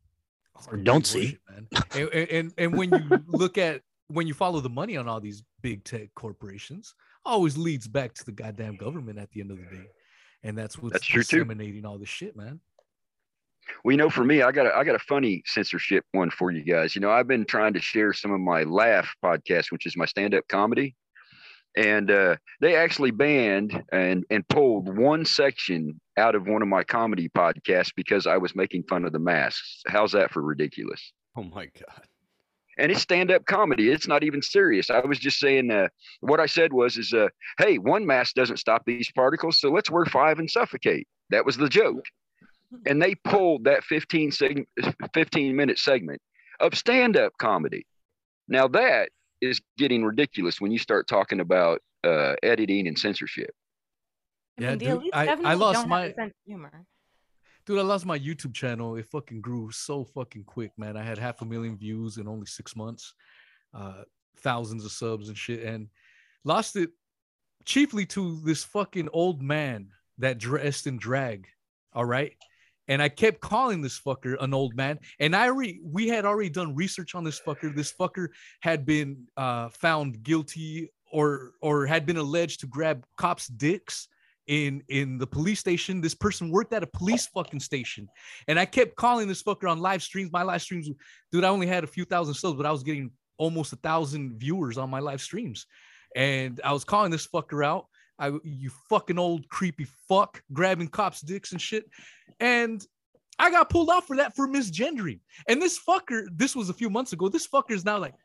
Um, or don't see. Man. and, and, and when you look at, when you follow the money on all these big tech corporations, always leads back to the goddamn government at the end of the day. And that's what's that's disseminating all this shit, man. Well, you know, for me, I got a, I got a funny censorship one for you guys. You know, I've been trying to share some of my Laugh podcast, which is my stand-up comedy. And uh, they actually banned and, and pulled one section out of one of my comedy podcasts because I was making fun of the masks. How's that for ridiculous? Oh, my God. And it's stand-up comedy. It's not even serious. I was just saying uh, what I said was, is, uh, hey, one mask doesn't stop these particles, so let's wear five and suffocate. That was the joke. And they pulled that fifteen, seg- fifteen minute segment of stand-up comedy. Now that is getting ridiculous when you start talking about uh, editing and censorship. Yeah, I mean, dude, I, I lost my sense of humor. Dude, I lost my YouTube channel. It fucking grew so fucking quick, man. I had half a million views in only six months, uh, thousands of subs and shit, and lost it chiefly to this fucking old man that dressed in drag. All right. And I kept calling this fucker an old man. And I re- we had already done research on this fucker. This fucker had been uh, found guilty or or had been alleged to grab cops' dicks in in the police station. This person worked at a police fucking station. And I kept calling this fucker on live streams. My live streams, dude, I only had a few thousand subs, but I was getting almost a thousand viewers on my live streams. And I was calling this fucker out. I, you fucking old creepy fuck, grabbing cops' dicks and shit. And I got pulled out for that for misgendering. And this fucker, this was a few months ago, this fucker is now like,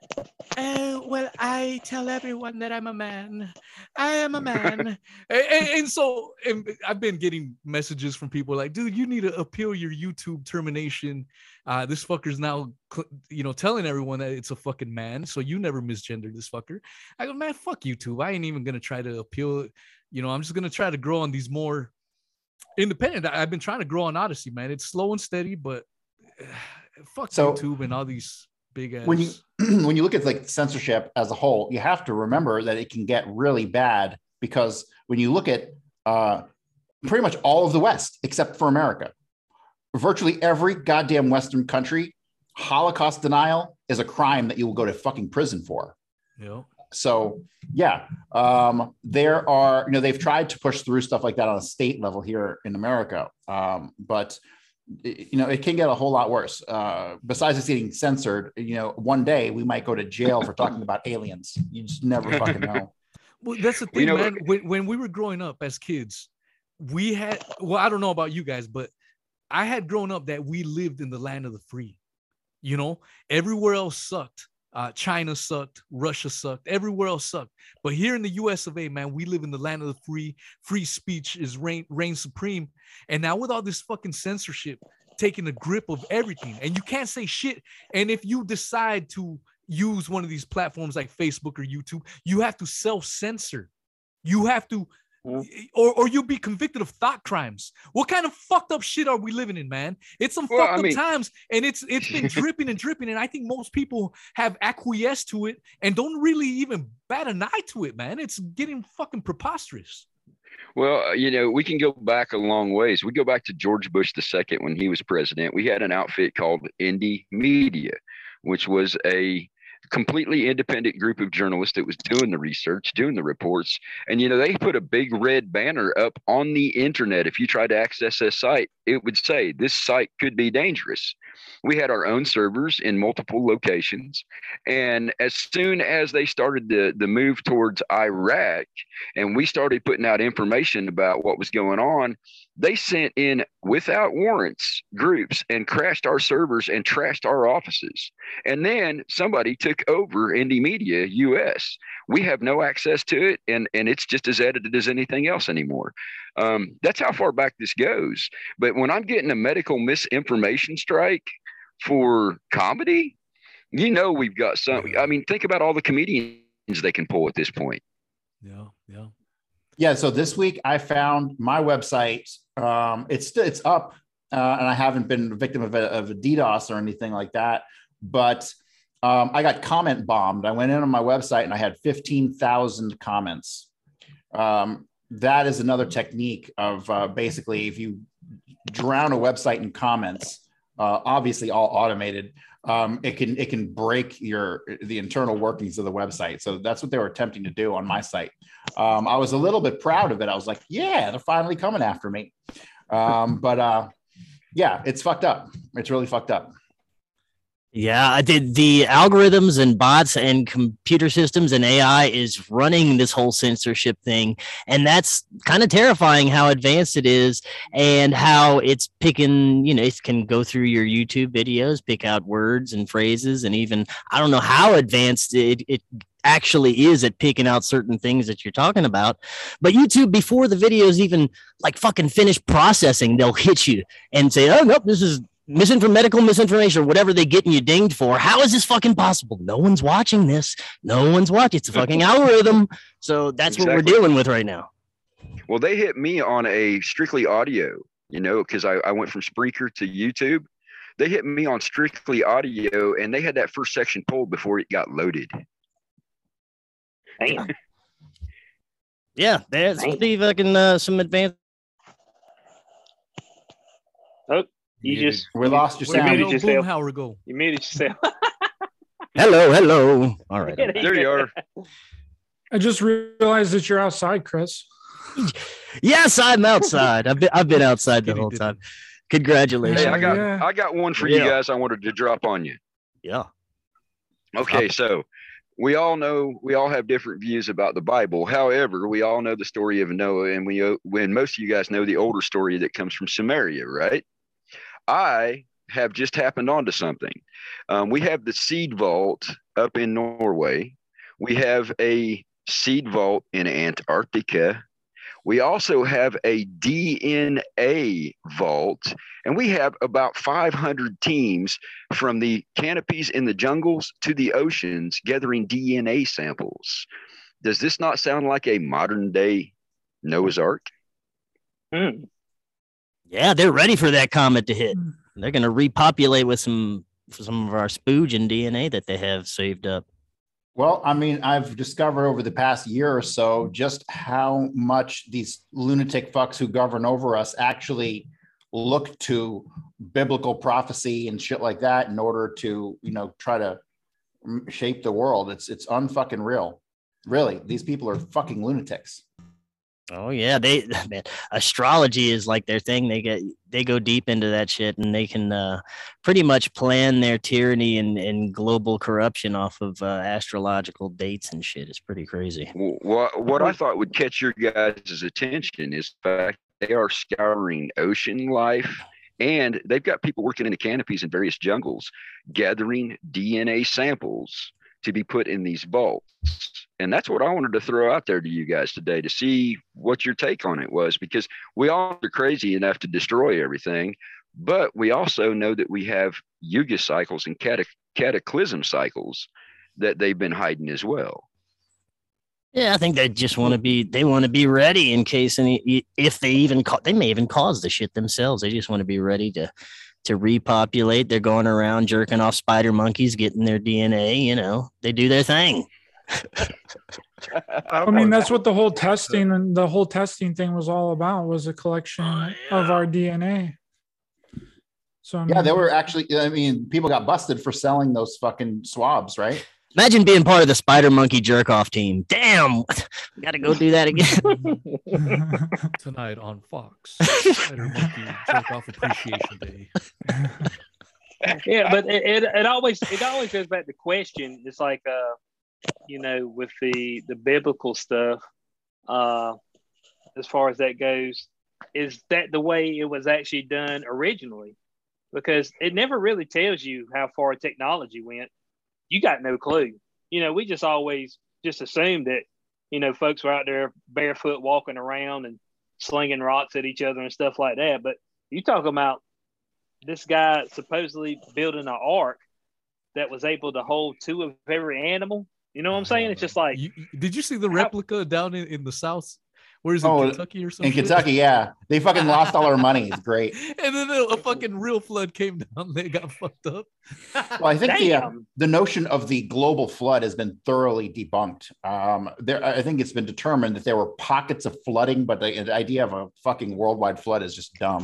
oh, well, I tell everyone that I'm a man. I am a man. and, and, and so and I've been getting messages from people like, dude, you need to appeal your YouTube termination. Uh, this fucker's now, you know, telling everyone that it's a fucking man. So you never misgendered this fucker. I go, man, fuck YouTube. I ain't even going to try to appeal it. You know, I'm just going to try to grow on these more independent. I've been trying to grow on Odyssey, man. It's slow and steady, but uh, fuck so, YouTube and all these big ass. When you when you look at like censorship as a whole, you have to remember that it can get really bad, because when you look at uh, pretty much all of the West, except for America, virtually every goddamn Western country, Holocaust denial is a crime that you will go to fucking prison for. Yeah. So yeah, um, there are, you know, they've tried to push through stuff like that on a state level here in America, um, but you know, it can get a whole lot worse. Uh, besides it's getting censored, you know, one day we might go to jail for talking about aliens. You just never fucking know. Well, that's the thing, you know, man. When, when we were growing up as kids, we had, well, I don't know about you guys, but I had grown up that we lived in the land of the free. You know, everywhere else sucked. Uh, China sucked, Russia sucked, everywhere else sucked. But here in the U S of A, man, we live in the land of the free. Free speech is reign, reign supreme. And now with all this fucking censorship taking a grip of everything, and you can't say shit. And if you decide to use one of these platforms like Facebook or YouTube, you have to self-censor. You have to, or, or you'll be convicted of thought crimes. What kind of fucked up shit are we living in, man? It's some well, fucked I up mean... times, and it's it's been dripping and dripping, and I think most people have acquiesced to it and don't really even bat an eye to it, man. It's getting fucking preposterous. Well, you know, we can go back a long ways. We go back to George Bush the Second when he was president. We had an outfit called Indie Media, which was a completely independent group of journalists that was doing the research, doing the reports. And, you know, they put a big red banner up on the internet. If you tried to access this site, it would say this site could be dangerous. We had our own servers in multiple locations. And as soon as they started the, the move towards Iraq, and we started putting out information about what was going on, they sent in without warrants groups and crashed our servers and trashed our offices. And then somebody took over Indie Media U S. We have no access to it, and, and it's just as edited as anything else anymore. Um, that's how far back this goes. But when I'm getting a medical misinformation strike for comedy, you know we've got some. I mean, think about all the comedians they can pull at this point. Yeah, yeah. Yeah, so this week I found my website. Um, it's still it's up, uh, and I haven't been a victim of a, of a DDoS or anything like that. But um, I got comment bombed. I went in on my website and I had fifteen thousand comments. Um, that is another technique of uh, basically if you drown a website in comments, uh, obviously all automated. Um, it can it can break your the internal workings of the website. So that's what they were attempting to do on my site. Um, I was a little bit proud of it. I was like, yeah, they're finally coming after me. Um, but uh, yeah, it's fucked up. It's really fucked up. Yeah, I did. The algorithms and bots and computer systems and A I is running this whole censorship thing. And that's kind of terrifying how advanced it is and how it's picking, you know, it can go through your YouTube videos, pick out words and phrases. And even, I don't know how advanced it, it actually is at picking out certain things that you're talking about. But YouTube, before the videos even like fucking finish processing, they'll hit you and say, oh, nope, this is misinformation, medical misinformation, or whatever they getting you dinged for. How is this fucking possible? No one's watching this. No one's watching. It's a fucking algorithm. So that's exactly what we're dealing with right now. Well, they hit me on a strictly audio, you know, because I, I went from Spreaker to YouTube. They hit me on strictly audio, and they had that first section pulled before it got loaded. Damn. Yeah, there's pretty fucking uh, some advanced. Oh. You yeah. just we lost your sound. You muted yourself. Boom, go. You muted yourself. Hello, hello. All right. There you are. I just realized that you're outside, Chris. Yes, I'm outside. I've been I've been outside the whole time. Congratulations. Hey, I got yeah. I got one for yeah. you guys I wanted to drop on you. Yeah. Okay, so we all know we all have different views about the Bible. However, we all know the story of Noah, and we when most of you guys know the older story that comes from Samaria, right? I have just happened onto something. Um, we have the seed vault up in Norway. We have a seed vault in Antarctica. We also have a D N A vault, and we have about five hundred teams from the canopies in the jungles to the oceans gathering D N A samples. Does this not sound like a modern day Noah's Ark? Hmm. Yeah, they're ready for that comet to hit. They're going to repopulate with some some of our spooge and D N A that they have saved up. Well, I mean, I've discovered over the past year or so just how much these lunatic fucks who govern over us actually look to biblical prophecy and shit like that in order to, you know, try to shape the world. It's it's unfucking real. Really, these people are fucking lunatics. Oh yeah, they man, astrology is like their thing. They get they go deep into that shit, and they can uh, pretty much plan their tyranny and, and global corruption off of uh, astrological dates and shit. It's pretty crazy. What what I thought would catch your guys' attention is the fact they are scouring ocean life, and they've got people working in the canopies in various jungles, gathering D N A samples to be put in these vaults. And that's what I wanted to throw out there to you guys today to see what your take on it was, because we all are crazy enough to destroy everything, but we also know that we have yuga cycles and catac- cataclysm cycles that they've been hiding as well. Yeah, I think they just want to be, they want to be ready in case any, if they even, ca- they may even cause the shit themselves. They just want to be ready to, to repopulate. They're going around jerking off spider monkeys, getting their D N A, you know, they do their thing. I mean, that's what the whole testing and the whole testing thing was all about, was a collection oh, yeah. of our D N A. So I mean, yeah, they were actually, I mean, people got busted for selling those fucking swabs, right? Imagine being part of the spider monkey jerk off team. Damn, we got to go do that again. Tonight on Fox, Spider Monkey Jerk Off Appreciation Day. Yeah, but it, it it always it always goes back to question. It's like uh, you know, with the the biblical stuff, uh, as far as that goes, is that the way it was actually done originally? Because it never really tells you how far technology went. You got no clue. You know, we just always just assumed that, you know, folks were out there barefoot walking around and slinging rocks at each other and stuff like that. But you talk about this guy supposedly building an ark that was able to hold two of every animal. You know what I'm saying? It's just like. You, did you see the replica down in, in the South? Where is it, oh, Kentucky or something? In Kentucky, yeah. They fucking lost all our money. It's great. And then a fucking real flood came down. They got fucked up. Well, I think the uh, the notion of the global flood has been thoroughly debunked. Um, there, I think it's been determined that there were pockets of flooding, but the, the idea of a fucking worldwide flood is just dumb.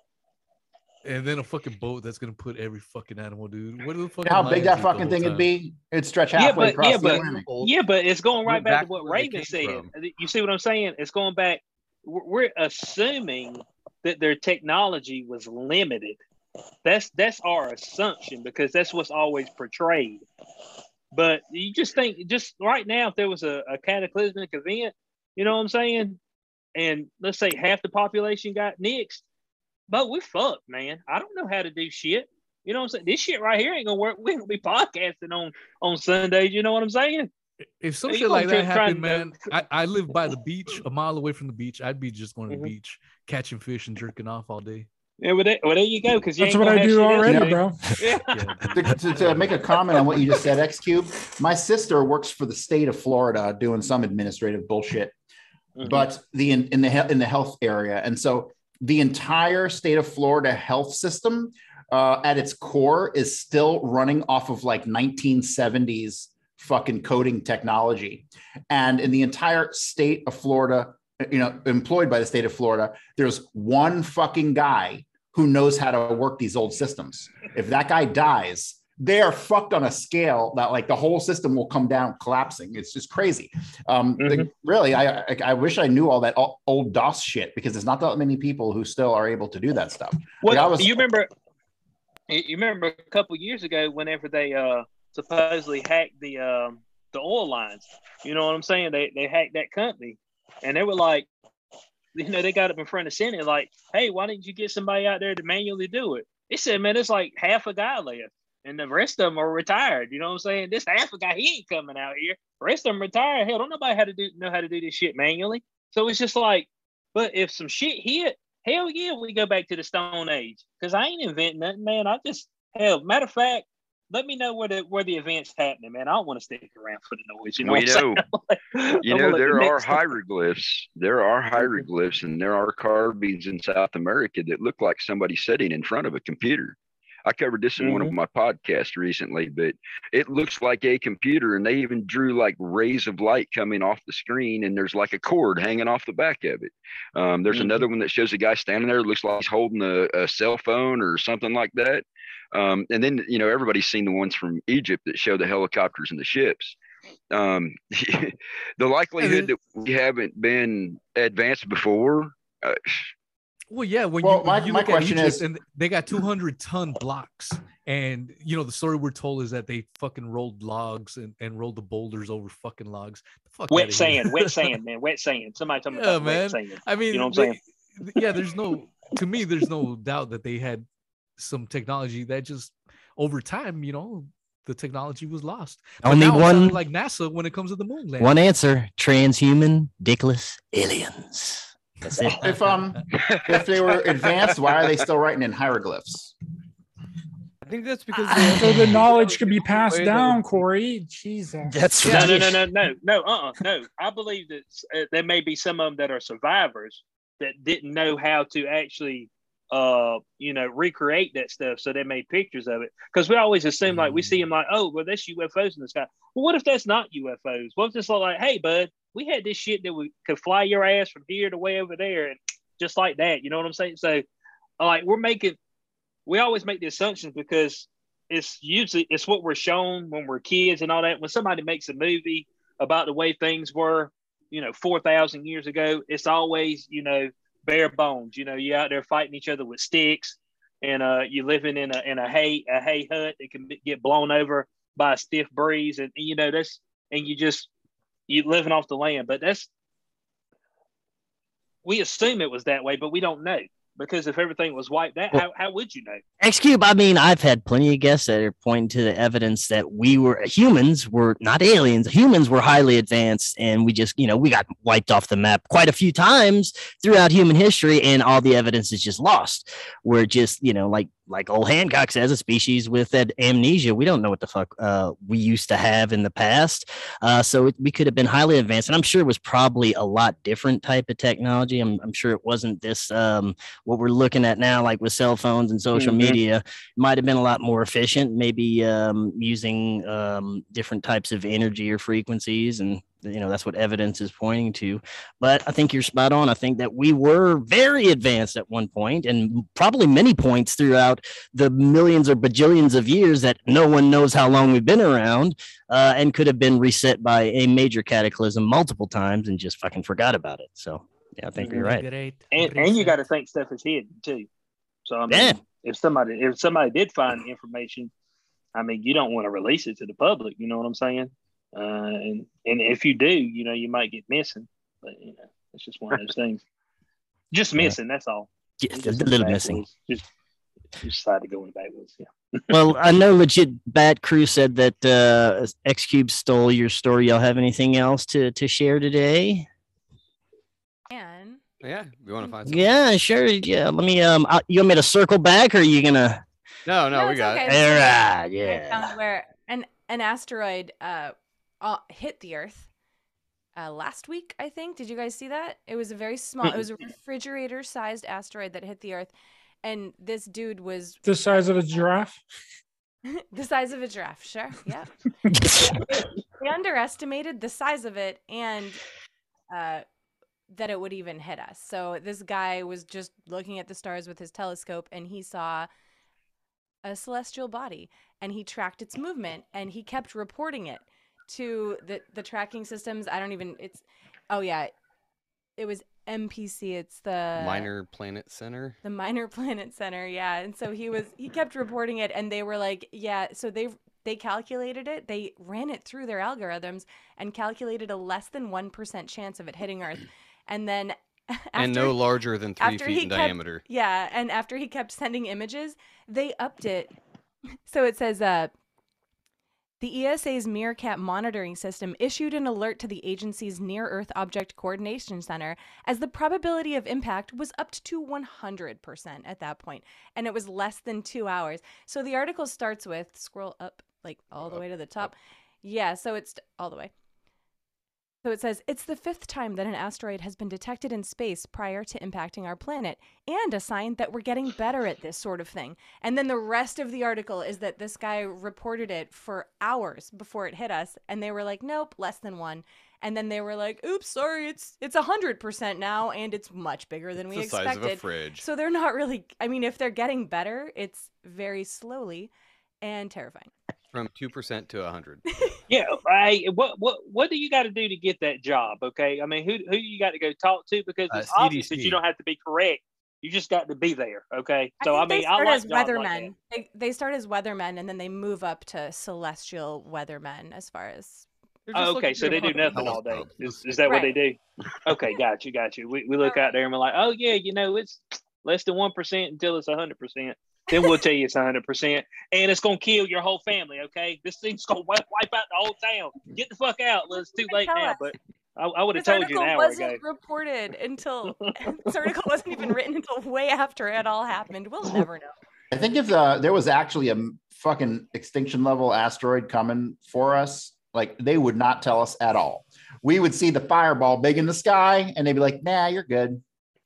And then a fucking boat that's gonna put every fucking animal, dude. What the fuck? How big that fucking thing would be? It'd stretch halfway yeah, but, across yeah, the but, Atlantic. Yeah, but it's going right back, back to what Raven said. From. You see what I'm saying? It's going back. We're assuming that their technology was limited. That's that's our assumption, because that's what's always portrayed. But you just think, just right now, if there was a, a cataclysmic event, you know what I'm saying? And let's say half the population got nixed, but we fucked, man. I don't know how to do shit. You know what I'm saying? This shit right here ain't gonna work. We're gonna be podcasting on, on Sundays. You know what I'm saying? If some shit like that happened, man, I, I live by the beach, a mile away from the beach. I'd be just going to mm-hmm. the beach, catching fish and jerking off all day. Yeah, well, there, well, there you go. Because that's what I do already, bro. Yeah. to, to, to make a comment on what you just said, X Cube, my sister works for the state of Florida doing some administrative bullshit, mm-hmm. but the in, in the in the health area, and so the entire state of Florida health system, uh, at its core, is still running off of like nineteen seventies fucking coding technology. And in the entire state of Florida, you know, employed by the state of Florida, there's one fucking guy who knows how to work these old systems. If that guy dies, they are fucked on a scale that like the whole system will come down collapsing. It's just crazy. Um, mm-hmm. the, really, I, I I wish I knew all that old DOS shit, because there's not that many people who still are able to do that stuff. Well, like I was, you remember, you remember a couple years ago, whenever they uh, supposedly hacked the um, the oil lines. You know what I'm saying? They they hacked that company, and they were like, you know, they got up in front of Senate like, hey, why didn't you get somebody out there to manually do it? They said, man, it's like half a guy left, and the rest of them are retired. You know what I'm saying? This half a guy, he ain't coming out here. The rest of them retired. Hell, don't nobody how to do know how to do this shit manually. So it's just like, but if some shit hit, hell yeah, we go back to the Stone Age, because I ain't inventing nothing, man. I just hell, matter of fact, let me know where the where the event's happening, man. I don't want to stick around for the noise. You know, we know. like, you know, there are hieroglyphs. There are hieroglyphs, and there are carvings in South America that look like somebody sitting in front of a computer. I covered this in mm-hmm. one of my podcasts recently, but it looks like a computer, and they even drew like rays of light coming off the screen, and there's like a cord hanging off the back of it. Um, there's mm-hmm. another one that shows a guy standing there, looks like he's holding a, a cell phone or something like that. Um, and then, you know, everybody's seen the ones from Egypt that show the helicopters and the ships. Um, the likelihood that we haven't been advanced before. Uh, Well, yeah. When well, you, my, when you my look question at Egypt, is, and they got two hundred ton blocks, and you know the story we're told is that they fucking rolled logs and, and rolled the boulders over fucking logs. Fuck wet sand, wet sand, man, wet sand. Somebody told me yeah, about man. wet sand. I mean, you know what they, I'm saying? Yeah, there's no. To me, there's no doubt that they had some technology that just over time, you know, the technology was lost. But Only one, like NASA when it comes to the moon landing. One answer: transhuman, dickless aliens. That's it. If um, if they were advanced, why are they still writing in hieroglyphs? I think that's because so the knowledge could be passed down, Corey. Jesus. That's no, right. no, no, no, no, no, uh, uh no. I believe that uh, there may be some of them that are survivors that didn't know how to actually, uh, you know, recreate that stuff. So they made pictures of it. Because we always assume like we see them like, oh, well, that's U F Os in the sky. Well, what if that's not U F Os? What if it's like, hey, bud, we had this shit that we could fly your ass from here to way over there, and just like that. You know what I'm saying? So, like, we're making, we always make the assumptions because it's usually it's what we're shown when we're kids and all that. When somebody makes a movie about the way things were, you know, four thousand years ago, it's always, you know, bare bones. You know, you're out there fighting each other with sticks, and uh, you're living in a in a hay a hay hut that can get blown over by a stiff breeze, and you know that's and you just you living off the land. But that's we assume it was that way, but we don't know. Because if everything was wiped out, well, how, how would you know? X-Cube, I mean, I've had plenty of guests that are pointing to the evidence that we were, humans were not aliens. Humans were highly advanced, and we just, you know, we got wiped off the map quite a few times throughout human history, and all the evidence is just lost. We're just, you know, like, like old Hancock says, a species with that amnesia. We don't know what the fuck uh, we used to have in the past. Uh, so it, we could have been highly advanced. And I'm sure it was probably a lot different type of technology. I'm, I'm sure it wasn't this, um, what we're looking at now, like with cell phones and social mm-hmm. media. It might have been a lot more efficient, maybe um, using um, different types of energy or frequencies. And you know, that's what evidence is pointing to. But I think you're spot on. I think that we were very advanced at one point, and probably many points throughout the millions or bajillions of years that no one knows how long we've been around, uh, and could have been reset by a major cataclysm multiple times and just fucking forgot about it. So yeah, I think you're right. And, and you got to think stuff is hidden too. So I mean, yeah. if somebody if somebody did find information, I mean, you don't want to release it to the public. You know what I'm saying? Uh, and and if you do, you know, you might get missing, but you know, it's just one of those things. Just missing, yeah. That's all. Yeah, just a little missing. Just, just decided to go in backwards. Yeah. Well, I know legit Bad Crew said that uh, X-Cube stole your story. Y'all have anything else to to share today? And yeah, we want to find something. Yeah, sure. Yeah, let me. Um, uh, you want me to circle back, or are you gonna? No, no, no we got okay. it. All right, yeah. I found where an an asteroid uh. Uh, hit the Earth uh, last week, I think. Did you guys see that? It was a very small, it was a refrigerator-sized asteroid that hit the Earth, and this dude was the size of a giraffe. The size of a giraffe, sure, yeah. They underestimated the size of it and uh, that it would even hit us. So this guy was just looking at the stars with his telescope, and he saw a celestial body, and he tracked its movement, and he kept reporting it to the the tracking systems. I don't even it's oh yeah it was M P C. It's the Minor Planet Center. The Minor Planet Center, yeah. And so he was he kept reporting it, and they were like, yeah, so they they calculated it, they ran it through their algorithms and calculated a less than one percent chance of it hitting Earth. And then after, and no larger than three feet in kept, diameter. Yeah, and after he kept sending images, they upped it. So it says uh The E S A's Meerkat monitoring system issued an alert to the agency's Near-Earth Object Coordination Center as the probability of impact was up to one hundred percent at that point, and it was less than two hours. So the article starts with, scroll up like all the way to the top. Yeah, so it's all the way. So it says, it's the fifth time that an asteroid has been detected in space prior to impacting our planet, and a sign that we're getting better at this sort of thing. And then the rest of the article is that this guy reported it for hours before it hit us, and they were like, nope, less than one. And then they were like, oops, sorry, it's it's one hundred percent now, and it's much bigger than it's we the expected. Size of a fridge. So they're not really, I mean, if they're getting better, it's very slowly and terrifying. From two percent to one hundred. Yeah, I, what what what do you got to do to get that job? Okay, I mean, who who you got to go talk to, because it's uh, obvious that you don't have to be correct. You just got to be there. Okay, so I, I mean, they start I like as weathermen. like they they start as weathermen, and then they move up to celestial weathermen as far as. Oh, okay, so they do nothing all day. Is, is that right. what they do? Okay, got you, got you. We we look out there and we're like, oh yeah, you know, it's less than one percent until it's a hundred percent. Then we'll tell you it's one hundred percent, and it's gonna kill your whole family. Okay, this thing's gonna wipe, wipe out the whole town. Get the fuck out. Well, it's too late now, but I, I would have told you an hour ago. This ago. wasn't reported until this article wasn't even written until way after it all happened. We'll never know. I think if uh, there was actually a fucking extinction level asteroid coming for us, like they would not tell us at all. We would see the fireball big in the sky, and they'd be like, "Nah, you're good."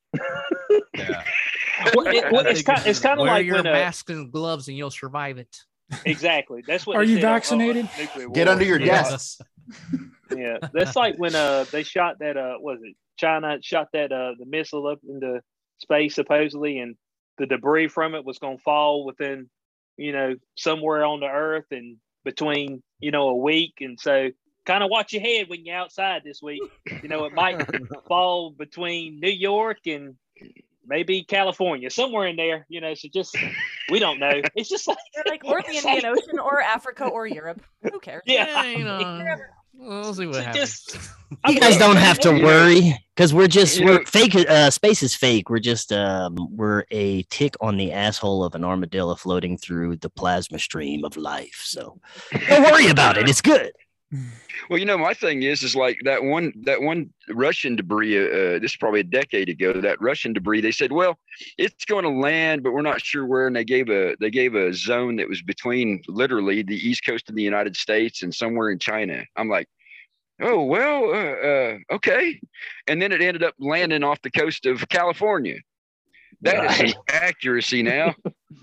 Yeah. Well, it, well, it's kind, it's kind of Wear like your when, uh, mask and gloves, and you'll survive it. Exactly. That's what. Are they you said on, vaccinated? uh, Get under your yeah. desks. Yeah, that's like when uh they shot that uh was it China shot that uh the missile up into space supposedly, and the debris from it was gonna fall within, you know, somewhere on the Earth and between, you know, a week, and so kind of watch your head when you're outside this week. You know, it might fall between New York and maybe California, somewhere in there, you know, so just, we don't know. It's just like, like or the Indian Ocean or Africa or Europe. Who cares? Yeah. Yeah, you know, we'll see what So happens. just- You guys don't have to worry because we're just You we're know- fake. Uh, space is fake. We're just um, we're a tick on the asshole of an armadillo floating through the plasma stream of life. So don't worry about it. It's good. Well, you know, my thing is, is like that one, that one Russian debris. Uh, this is probably a decade ago. That Russian debris. They said, well, it's going to land, but we're not sure where. And they gave a, they gave a zone that was between literally the east coast of the United States and somewhere in China. I'm like, oh well, uh, uh, okay. And then it ended up landing off the coast of California. That right. is some accuracy now.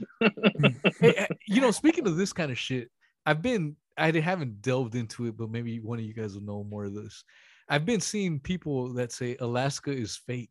Hey, you know, speaking of this kind of shit, I've been. I haven't delved into it, but maybe one of you guys will know more of this. I've been seeing people that say Alaska is fake.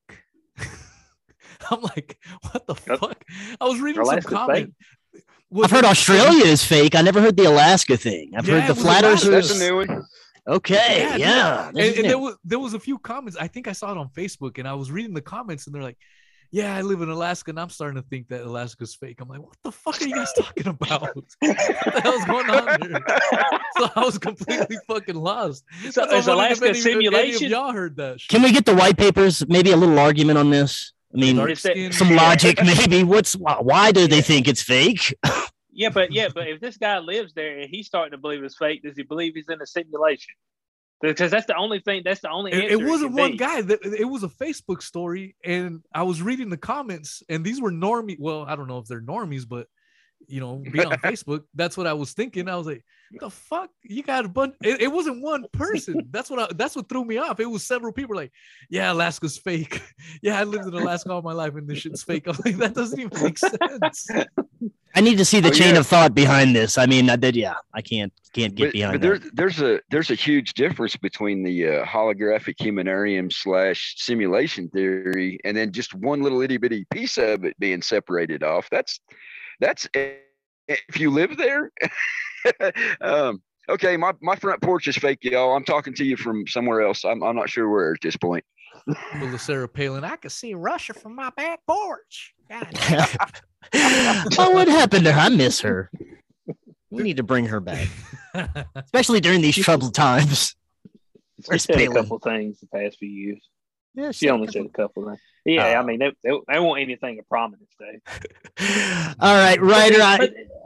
I'm like, what the yep. fuck? I was reading Alaska's some comment. I've heard Australia is fake. I never heard the Alaska thing. I've yeah, heard the flat earthers. That's a new one. Okay, yeah. yeah. And, and there was there was a few comments. I think I saw it on Facebook, and I was reading the comments, and they're like, yeah, I live in Alaska, and I'm starting to think that Alaska's fake. I'm like, what the fuck are you guys talking about? What the hell's going on here? So I was completely fucking lost. So is Alaska simulation? Y'all heard that shit. Can we get the white papers? Maybe a little argument on this. I mean, that, some logic, maybe. What's why do they think it's fake? Yeah, but yeah, but if this guy lives there and he's starting to believe it's fake, does he believe he's in a simulation? Because that's the only thing. That's the only answer. It, it wasn't it one guy. It was a Facebook story, and I was reading the comments, and these were normie. Well, I don't know if they're normies, but you know, being on Facebook, that's what I was thinking. I was like, "The fuck, you got a bunch." It, it wasn't one person. That's what. I, that's what threw me off. It was several people. Like, yeah, Alaska's fake. Yeah, I lived in Alaska all my life, and this shit's fake. I'm like, that doesn't even make sense. I need to see the oh, chain yeah. of thought behind this. I mean, I did. Yeah, I can't can't get but, behind but that. There's, there's a there's a huge difference between the uh, holographic humanarium slash simulation theory and then just one little itty bitty piece of it being separated off. That's that's if you live there. um, okay, my, my front porch is fake, y'all. I'm talking to you from somewhere else. I'm I'm not sure where at this point. Well, the Sarah Palin, I can see Russia from my back porch. Oh, what happened to her? I miss her. We need to bring her back, especially during these troubled times. She said Palin? a couple things the past few years. Yeah, she, she only said a couple of things. Yeah, uh, I mean, they, they, they want anything of prominence, though. All right, Ryder. I,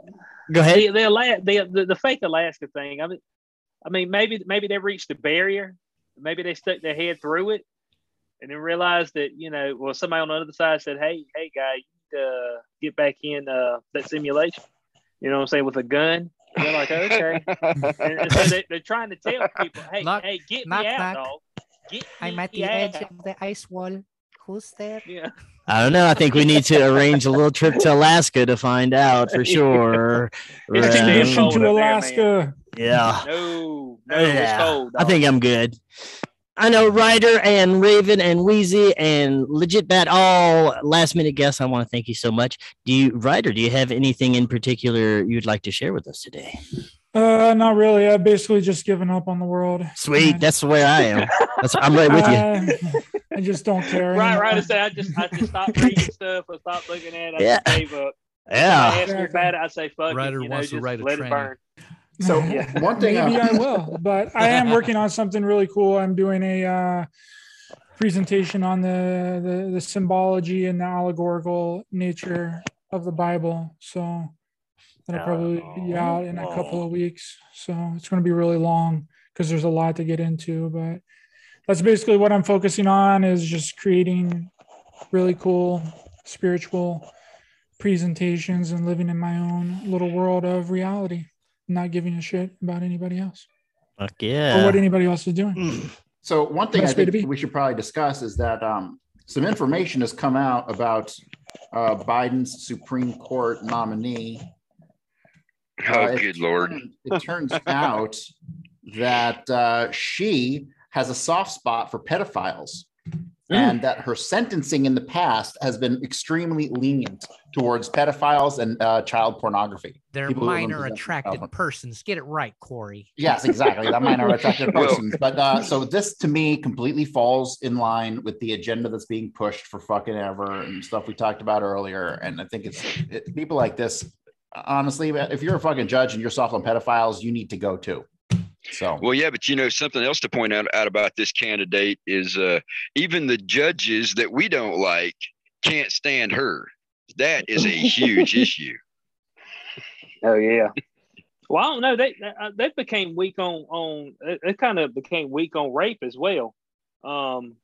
Go ahead. The the, the the the fake Alaska thing. I mean, I mean, maybe maybe they reached a barrier. Maybe they stuck their head through it, and then realized that you know, well, somebody on the other side said, "Hey, hey, guy, you need to get back in uh, that simulation." You know what I'm saying, with a gun. They're like, okay, and, and so they, they're trying to tell people, "Hey, knock, hey, get knock, me out, knock. dog. Get I'm me at the out. edge of the ice wall. Who's there?" Yeah. I don't know. I think we need to arrange a little trip to Alaska to find out for sure. It's Right. Expedition to Cold up there, Alaska. Yeah. No, no, Yeah. it's cold. I Dog. think I'm good. I know Ryder and Raven and Wheezy and Legit Bat, all last minute guests. I want to thank you so much. Do you, Ryder, do you have anything in particular you'd like to share with us today? Uh, not really. I've basically just given up on the world. Sweet. And, That's where I am. That's, I'm right with you. uh, I just don't care. Right, anymore. right. I said I just I just stopped reading stuff. I stopped looking at it. I Yeah. just gave up. Yeah. Ask me about it. I say fuck Ryder it. You know, wants to just write a let it tranny. burn. So Yeah. one thing, Maybe uh, I will, but I am working on something really cool. I'm doing a uh, presentation on the, the the symbology and the allegorical nature of the Bible. So that'll probably be out in a couple of weeks. So it's going to be really long because there's a lot to get into. But that's basically what I'm focusing on, is just creating really cool spiritual presentations and living in my own little world of reality, not giving a shit about anybody else. Fuck Or yeah. what anybody else is doing. so one thing I Best way to think be. we should probably discuss is that um, some information has come out about uh, Biden's Supreme Court nominee. Oh, Uh, it good Lord. turn- It turns out that uh, she has a soft spot for pedophiles, and that her sentencing in the past has been extremely lenient towards pedophiles and uh, child pornography. They're People who have minor been attracted possessed of- persons. Get it right, Corey. Yes, exactly. The minor attracted Well- persons. But uh, so this to me completely falls in line with the agenda that's being pushed for fucking ever and stuff we talked about earlier. And I think it's it, people like this. Honestly, if you're a fucking judge and you're soft on pedophiles, you need to go too. So Well, yeah, but you know, something else to point out, out about this candidate is uh, even the judges that we don't like can't stand her. That is a huge issue. Oh yeah. Well, I don't know. They uh, they became weak on on. It kind of became weak on rape as well. Um,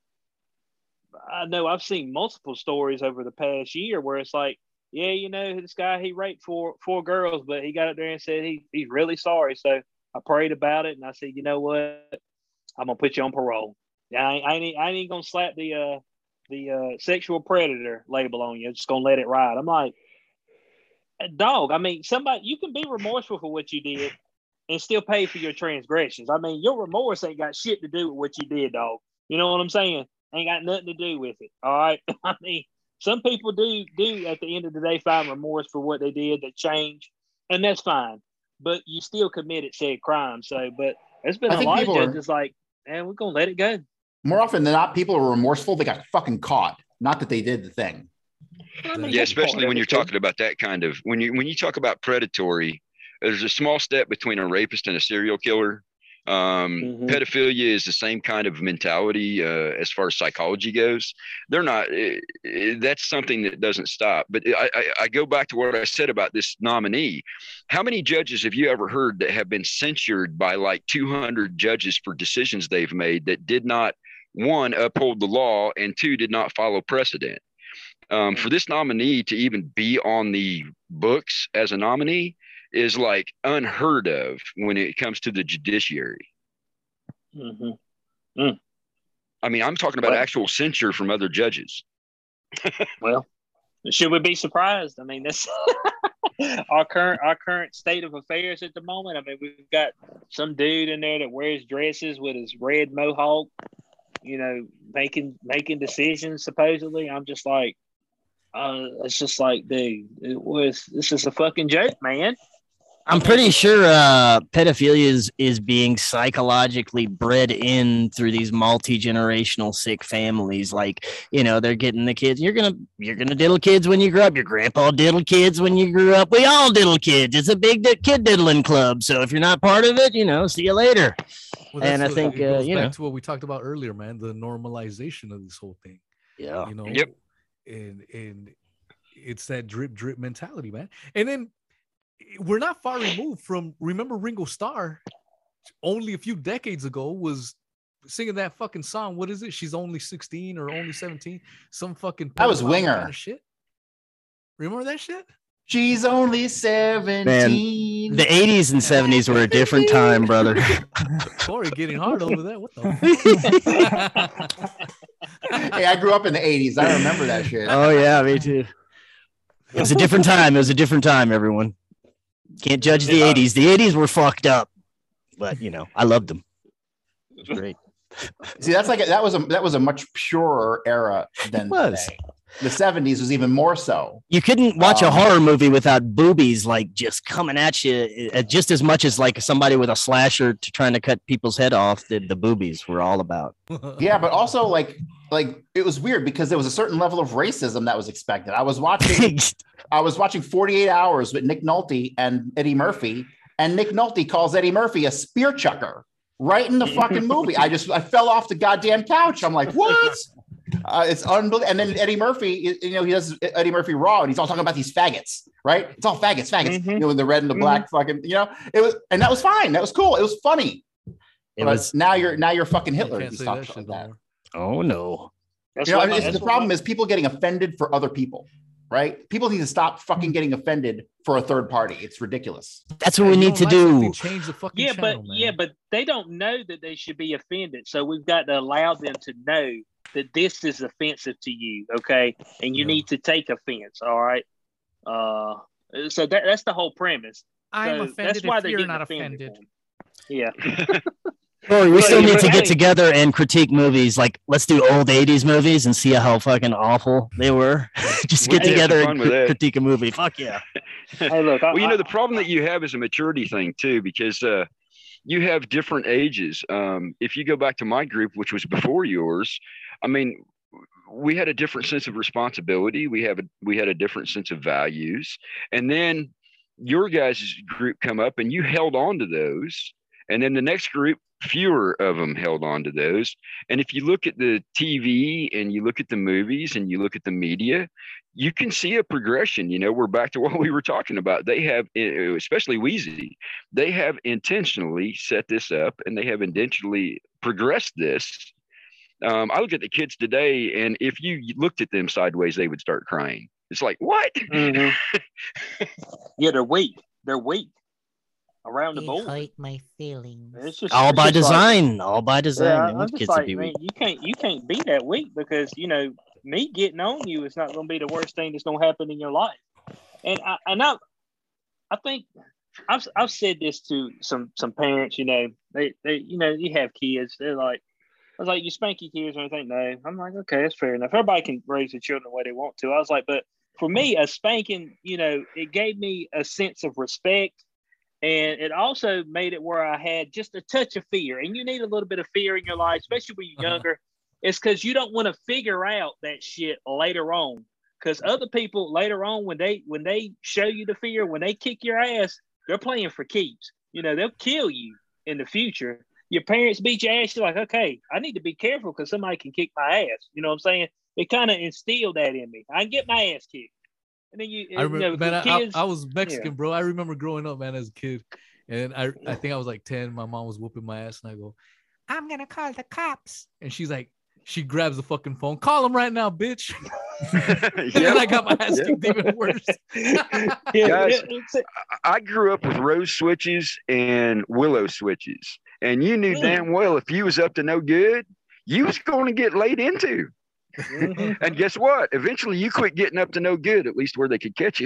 I know I've seen multiple stories over the past year where it's like, yeah, you know, this guy, he raped four four girls, but he got up there and said he he's really sorry. So I prayed about it, and I said, you know what, I'm gonna put you on parole. Yeah, I, I ain't I ain't gonna slap the uh the uh, sexual predator label on you. I'm just gonna let it ride. I'm like, dog. I mean, somebody, you can be remorseful for what you did and still pay for your transgressions. I mean, your remorse ain't got shit to do with what you did, dog. You know what I'm saying? Ain't got nothing to do with it. All right. I mean, some people do do at the end of the day find remorse for what they did. They change, and that's fine. But you still committed said crime. So, but there's been I a think lot of people are- judges like, man, we're gonna let it go. more often than not, people are remorseful. They got fucking caught, not that they did the thing. I mean, Yeah, that's part especially of when it, you're too. talking about that kind of when you when you talk about predatory, there's a small step between a rapist and a serial killer. Um, Mhm. Pedophilia is the same kind of mentality uh, as far as psychology goes. They're not. eh, eh, that's something that doesn't stop. But I, I, I go back to what I said about this nominee. How many judges have you ever heard that have been censured by like two hundred judges for decisions they've made that did not, one, uphold the law, and two, did not follow precedent? Um, for this nominee to even be on the books as a nominee is like unheard of when it comes to the judiciary. Mhm. I mean, I'm talking about Well- actual censure from other judges. Well, should we be surprised? I mean, this our current our current state of affairs at the moment. I mean, we've got some dude in there that wears dresses with his red mohawk, you know, making making decisions supposedly. I'm just like, uh, it's just like, dude, it was this is a fucking joke, man. I'm pretty sure uh, pedophilia is, is being psychologically bred in through these multi-generational sick families. Like, you know, they're getting the kids. You're gonna you're gonna diddle kids when you grow up. Your grandpa diddled kids when you grew up. We all diddle kids. It's a big di- kid diddling club. So if you're not part of it, you know, see you later. Well, And I what- think, it uh, goes you back know. to what we talked about earlier, man. The normalization of this whole thing. Yeah. You know. Yep. And and it's that drip drip mentality, man. And then we're not far removed from. Remember, Ringo Starr, only a few decades ago, was singing that fucking song. What is it? She's only sixteen or only seventeen. Some fucking that was Winger kind of shit. Remember that shit? She's only seventeen. Man, the eighties and seventies were a different time, brother. Corey getting hard over that. What the? Hey, I grew up in the eighties. I remember that shit. Oh yeah, me too. It was a different time. It was a different time. Everyone can't judge the eighties. The eighties were fucked up, but you know, I loved them. It was great. See, that's like a, that was a that was a much purer era than it was. Today. The seventies was even more so. You couldn't watch um, a horror movie without boobies like just coming at you, uh, just as much as like somebody with a slasher to trying to cut people's head off. The, the boobies were all about. Yeah, but also like like it was weird because there was a certain level of racism that was expected. I was watching I was watching forty-eight hours with Nick Nolte and Eddie Murphy, and Nick Nolte calls Eddie Murphy a spear chucker right in the fucking movie. I just I fell off the goddamn couch. I'm like, what? Uh, it's unbelievable. And then Eddie Murphy, you know, he does Eddie Murphy Raw, and he's all talking about these faggots, right? It's all faggots, faggots. Mm-hmm. You know, the red and the black, mm-hmm. fucking, you know, it was, and that was fine. That was cool. It was funny. It but was. Now you're now you're fucking Hitler. You say that shit like that. Oh no. That's you know, I mean, the problem is people getting offended for other people, right? People need to stop fucking getting offended for a third party. It's ridiculous. That's what we need to do. Change the fucking yeah, channel, but man. yeah, but they don't know that they should be offended. So we've got to allow them to know that this is offensive to you, okay? And you yeah. need to take offense, all right? Uh, so that, that's the whole premise. I'm so offended that's why if they're you're not offended. offended. Yeah. Corey, we still need to get together and critique movies. Like, let's do old eighties movies and see how fucking awful they were. Just get together and cr- critique a movie. Fuck yeah. Hey, look. I, well, you know, the problem that you have is a maturity thing, too, because uh, you have different ages. Um, if you go back to my group, which was before yours, I mean, we had a different sense of responsibility. We have a, we had a different sense of values. And then your guys' group come up and you held on to those. And then the next group, fewer of them held on to those. And if you look at the T V and you look at the movies and you look at the media, you can see a progression. You know, we're back to what we were talking about. They have, especially Wheezy, they have intentionally set this up and they have intentionally progressed this. Um, I look at the kids today, and if you looked at them sideways, they would start crying. It's like, what? Mm-hmm. Yeah, they're weak. They're weak around the board. Hurt my feelings. It's just all it's by just design. Like, all by design. Yeah, I'm kids just like, be man, weak. you can't you can't be that weak because you know me getting on you is not going to be the worst thing that's going to happen in your life. And I and I I think I've I've said this to some some parents. You know, they they you know you have kids. They're like. I was like, you spank your kids or anything? No. I'm like, okay, that's fair enough. Everybody can raise their children the way they want to. I was like, but for me, a spanking, you know, it gave me a sense of respect. And it also made it where I had just a touch of fear. And you need a little bit of fear in your life, especially when you're younger. It's because you don't want to figure out that shit later on. Because other people later on, when they when they show you the fear, when they kick your ass, they're playing for keeps. You know, they'll kill you in the future. Your parents beat your ass, you're like, okay, I need to be careful because somebody can kick my ass. You know what I'm saying? It kind of instilled that in me. I can get my ass kicked. And then you, I remember, you know, man, kids, I, I was Mexican, yeah. bro. I remember growing up, man, as a kid. And I, I think I was like ten. My mom was whooping my ass. And I go, I'm going to call the cops. And she's like, she grabs the fucking phone. Call them right now, bitch. And Yeah. then I got my ass Yeah. kicked even worse. Yeah, Guys, it's a- I grew up with rose switches and willow switches. And you knew Mm. damn well if you was up to no good, you was going to get laid into. Mhm. And guess what? Eventually you quit getting up to no good, at least where they could catch you.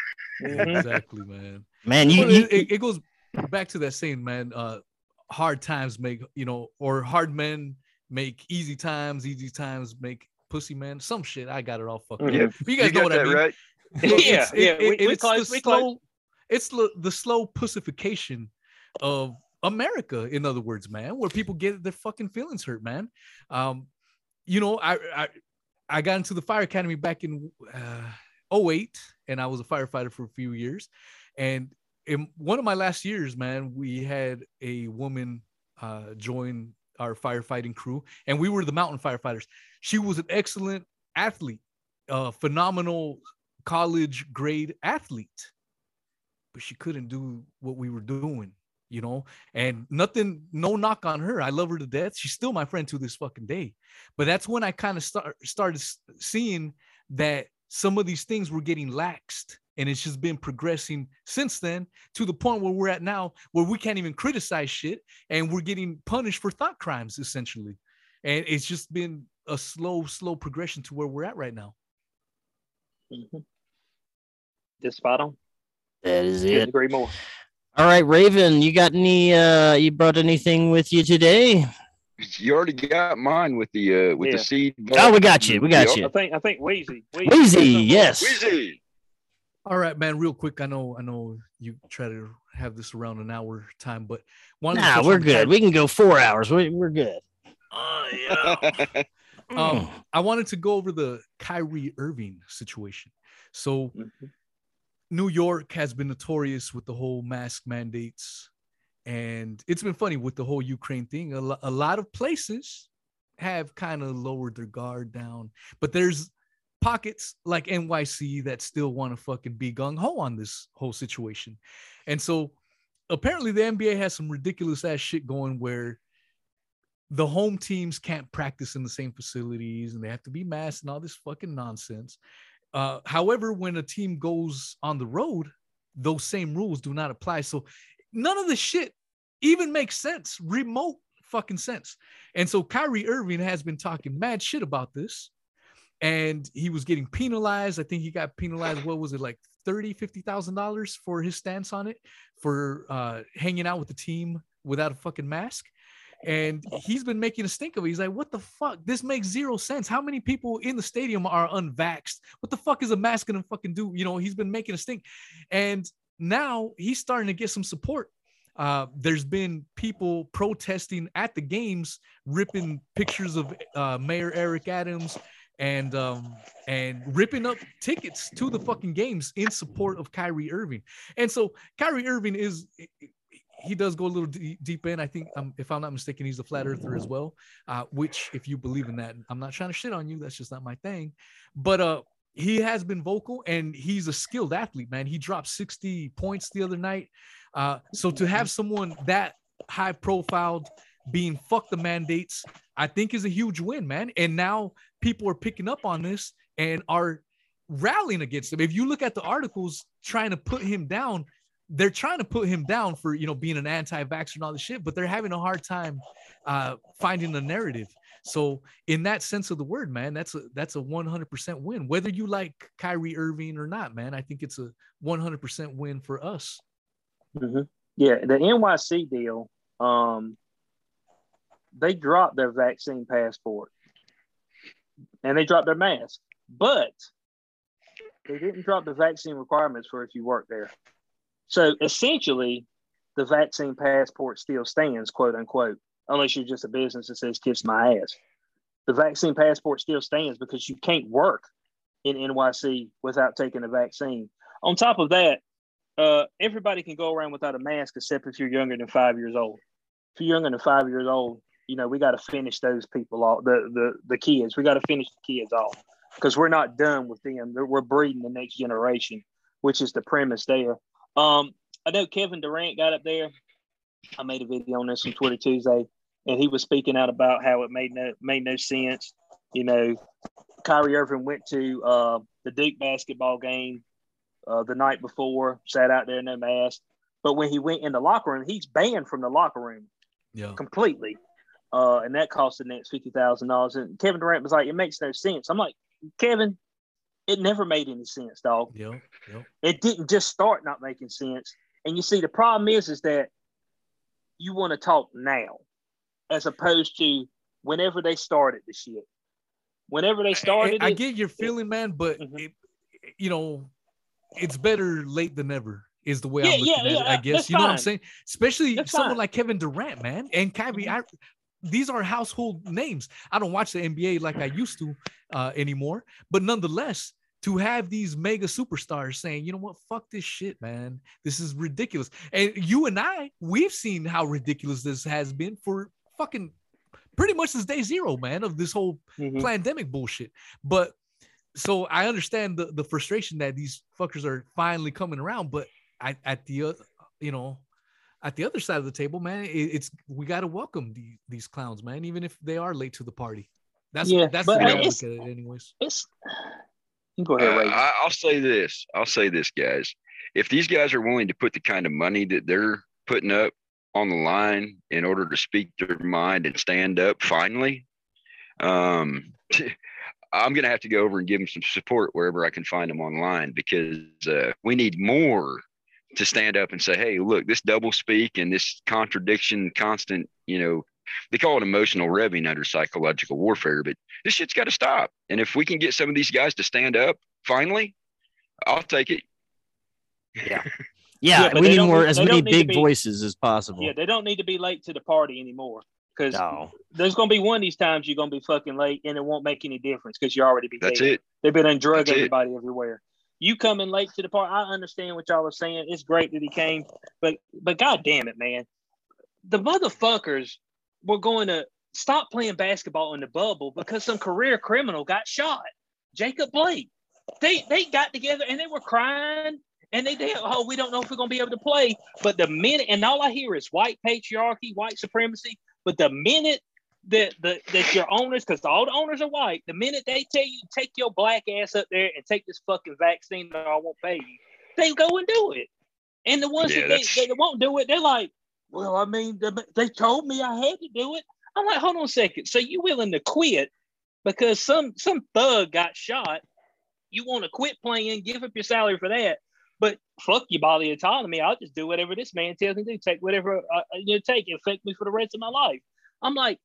Mhm. Exactly, man. Man, you, Well, you it, it, it goes back to that saying, man. Uh, hard times make, you know, or hard men make easy times, easy times make pussy men. Some shit. I got it all fucked Mhm. up. But you guys You know got what I that mean. right? Look, Yeah, it's, it- yeah, it- we- we it's close, the we close. slow, it's the, the slow pussification of America. In other words, man, where people get their fucking feelings hurt, man. Um, you know, I, I, I got into the fire academy back in uh, oh eight, and I was a firefighter for a few years. And in one of my last years, man, we had a woman uh, join our firefighting crew, and we were the mountain firefighters. She was an excellent athlete, a phenomenal college grade athlete. but she couldn't do what we were doing, you know, and nothing, no knock on her. I love her to death. She's still my friend to this fucking day. But that's when I kind of start started seeing that some of these things were getting laxed, and it's just been progressing since then to the point where we're at now, where we can't even criticize shit, and we're getting punished for thought crimes essentially. And it's just been a slow, slow progression to where we're at right now. Mm-hmm. Just spot on. That is Couldn't it. agree more. All right, Raven, you got any? Uh, you brought anything with you today? You already got mine with the uh, with Yeah. the seed. Oh, we got you. We got Yep. you. I think I think Wheezy. Wheezy, yes. Wheezy. All right, man. Real quick, I know, I know you try to have this around an hour time, but one. Nah, we're good. We can go four hours. We, we're good. Oh yeah. um, I wanted to go over the Kyrie Irving situation. So, mm-hmm. New York has been notorious with the whole mask mandates, and it's been funny with the whole Ukraine thing. A, lo- a lot of places have kind of lowered their guard down, but there's pockets like N Y C that still want to fucking be gung-ho on this whole situation. And so apparently the N B A has some ridiculous ass shit going where the home teams can't practice in the same facilities and they have to be masked and all this fucking nonsense. Uh, however, when a team goes on the road, those same rules do not apply. So none of the shit even makes sense, remote fucking sense. And so Kyrie Irving has been talking mad shit about this, and he was getting penalized. I think he got penalized. What was it, like thirty thousand dollars, fifty thousand dollars for his stance on it, for uh, hanging out with the team without a fucking mask. And he's been making a stink of it. He's like, what the fuck? This makes zero sense. How many people in the stadium are unvaxxed? What the fuck is a mask gonna fucking do? You know, he's been making a stink. And now he's starting to get some support. Uh, there's been people protesting at the games, ripping pictures of uh, Mayor Eric Adams and um, and ripping up tickets to the fucking games in support of Kyrie Irving. And so Kyrie Irving is... he does go a little deep, deep in. I think, um, if I'm not mistaken, he's a flat earther as well, uh, which if you believe in that, I'm not trying to shit on you. That's just not my thing. But uh, he has been vocal, and he's a skilled athlete, man. He dropped sixty points the other night. Uh, so to have someone that high profiled being fuck the mandates, I think is a huge win, man. And now people are picking up on this and are rallying against him. If you look at the articles trying to put him down, they're trying to put him down for, you know, being an anti-vaxxer and all this shit, but they're having a hard time uh, finding a narrative. So in that sense of the word, man, that's a, that's a one hundred percent win. Whether you like Kyrie Irving or not, man, I think it's a one hundred percent win for us. Mm-hmm. Yeah. The N Y C deal, um, they dropped their vaccine passport and they dropped their mask, but they didn't drop the vaccine requirements for if you work there. So essentially, the vaccine passport still stands, quote unquote, unless you're just a business that says kiss my ass. The vaccine passport still stands because you can't work in N Y C without taking the vaccine. On top of that, uh, everybody can go around without a mask except if you're younger than five years old. If you're younger than five years old, you know, we got to finish those people off, the, the, the kids. We got to finish the kids off because we're not done with them. We're breeding the next generation, which is the premise there. Um, I know Kevin Durant got up there. I made a video on this on Twitter Tuesday, and he was speaking out about how it made no made no sense. You know, Kyrie Irving went to uh, the Duke basketball game uh, the night before, sat out there no mask. But when he went in the locker room, he's banned from the locker room, yeah, completely, uh, and that cost the Nets fifty thousand dollars. And Kevin Durant was like, "It makes no sense." I'm like, Kevin. It never made any sense, dog. Yep, yep. It didn't just start not making sense. And you see, the problem is, is that you want to talk now as opposed to whenever they started the shit. Whenever they started I, I it, get your feeling, man, but, mm-hmm. it, you know, it's better late than never is the way yeah, I'm looking yeah, at yeah, it, I guess. You know fine. what I'm saying? Especially that's someone fine. like Kevin Durant, man, and Kyrie. Mm-hmm. I, these are household names. I don't watch the N B A like I used to uh, anymore, but nonetheless, to have these mega superstars saying, you know what, fuck this shit, man. This is ridiculous. And you and I, we've seen how ridiculous this has been for fucking pretty much since day zero, man, of this whole mm-hmm. pandemic bullshit. But so I understand the, the frustration that these fuckers are finally coming around, but at, at the, uh, you know, at the other side of the table, man, it, it's we got to welcome the, these clowns, man, even if they are late to the party. That's yeah, that's but the way I it's, look at it, anyways. It's. Go ahead, Ray. Uh, I, I'll say this. I'll say this, guys. If these guys are willing to put the kind of money that they're putting up on the line in order to speak their mind and stand up, finally, um, I'm going to have to go over and give them some support wherever I can find them online, because uh, we need more to stand up and say, hey, look, this double speak and this contradiction, constant, you know, they call it emotional revving under psychological warfare, but this shit's got to stop. And if we can get some of these guys to stand up, finally, I'll take it. Yeah. Yeah. yeah we need more, as many big be, voices as possible. Yeah. They don't need to be late to the party anymore, because no. there's going to be one of these times you're going to be fucking late and it won't make any difference because you already be That's dead. it. They've been on drug everybody it. everywhere. You coming late to the party. I understand what y'all are saying. It's great that he came, but, but God damn it, man. The motherfuckers were going to stop playing basketball in the bubble because some career criminal got shot. Jacob Blake. They they got together and they were crying and they did. Oh, we don't know if we're gonna be able to play. But the minute, and all I hear is white patriarchy, white supremacy. But the minute that the that your owners, because all the owners are white, the minute they tell you take your black ass up there and take this fucking vaccine or I won't pay you, they go and do it. And the ones yeah, that they, they won't do it, they're like, well, I mean, they told me I had to do it. I'm like, hold on a second. So you willing to quit because some some thug got shot? You want to quit playing, give up your salary for that, but fuck your bodily autonomy. I'll just do whatever this man tells me to do. Take whatever uh, you know, take. It affect me for the rest of my life. I'm like,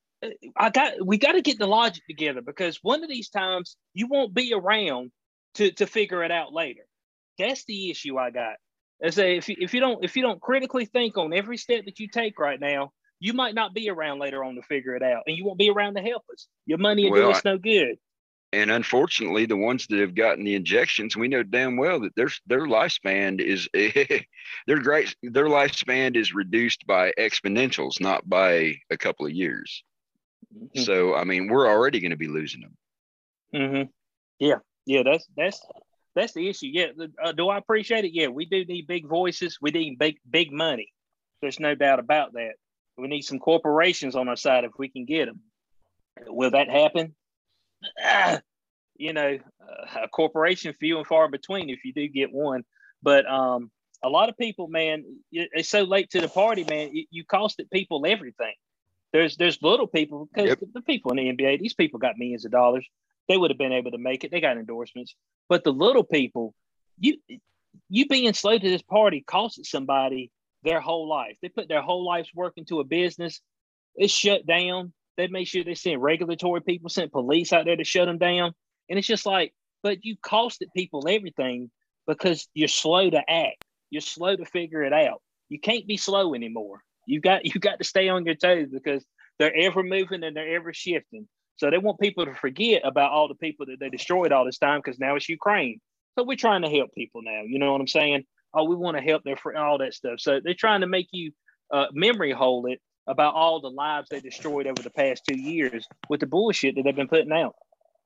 I got. We got to get the logic together, because one of these times you won't be around to to figure it out later. That's the issue I got. I say if you, if you don't if you don't critically think on every step that you take right now, you might not be around later on to figure it out, and you won't be around to help us. Your money will well, do us no good. And unfortunately, the ones that have gotten the injections, we know damn well that their their lifespan is their great their lifespan is reduced by exponentials, not by a couple of years. Mm-hmm. So I mean, we're already going to be losing them. Mm-hmm. Yeah, yeah, that's that's. That's the issue. Yeah. Uh, do I appreciate it? Yeah, we do need big voices. We need big, big money. There's no doubt about that. We need some corporations on our side if we can get them. Will that happen? Ah, you know, uh, a corporation few and far between if you do get one. But um, a lot of people, man, it's so late to the party, man. You, you costed people everything. There's there's little people, because yep. the, the people in the N B A, these people got millions of dollars. They would have been able to make it. They got endorsements. But the little people, you you being slow to this party costed somebody their whole life. They put their whole life's work into a business. It's shut down. They made sure they sent regulatory people, sent police out there to shut them down. And it's just like, but you costed people everything because you're slow to act. You're slow to figure it out. You can't be slow anymore. You got you got to stay on your toes, because they're ever moving and they're ever shifting. So they want people to forget about all the people that they destroyed all this time, because now it's Ukraine. So we're trying to help people now. You know what I'm saying? Oh, we want to help their friend, all that stuff. So they're trying to make you uh, memory hold it about all the lives they destroyed over the past two years with the bullshit that they've been putting out.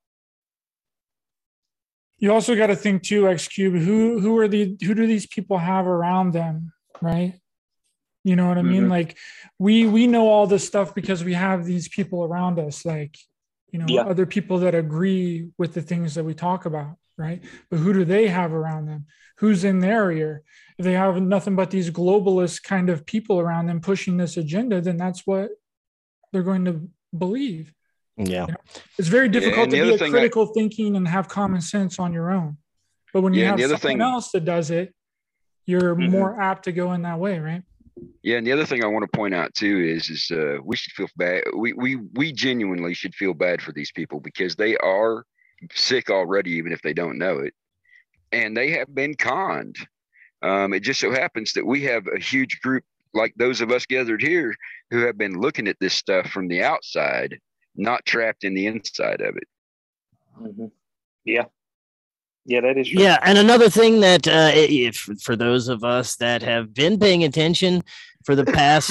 You also got to think too, X Cube, who who are the who do these people have around them, right? You know what I mean? Mm-hmm. Like we we know all this stuff because we have these people around us, like, you know, yeah. other people that agree with the things that we talk about, right? But who do they have around them? Who's in their ear? If they have nothing but these globalist kind of people around them pushing this agenda, then that's what they're going to believe. Yeah. You know? It's very difficult yeah, to be a critical I, thinking and have common sense on your own. But when you yeah, have someone thing, else that does it, you're mm-hmm. more apt to go in that way, right? Yeah, and the other thing I want to point out too is is uh, we should feel bad. We we we genuinely should feel bad for these people, because they are sick already, even if they don't know it, and they have been conned. Um, it just so happens that we have a huge group like those of us gathered here who have been looking at this stuff from the outside, not trapped in the inside of it. Mm-hmm. Yeah. Yeah, that is true. Yeah, and another thing that uh, if for those of us that have been paying attention for the past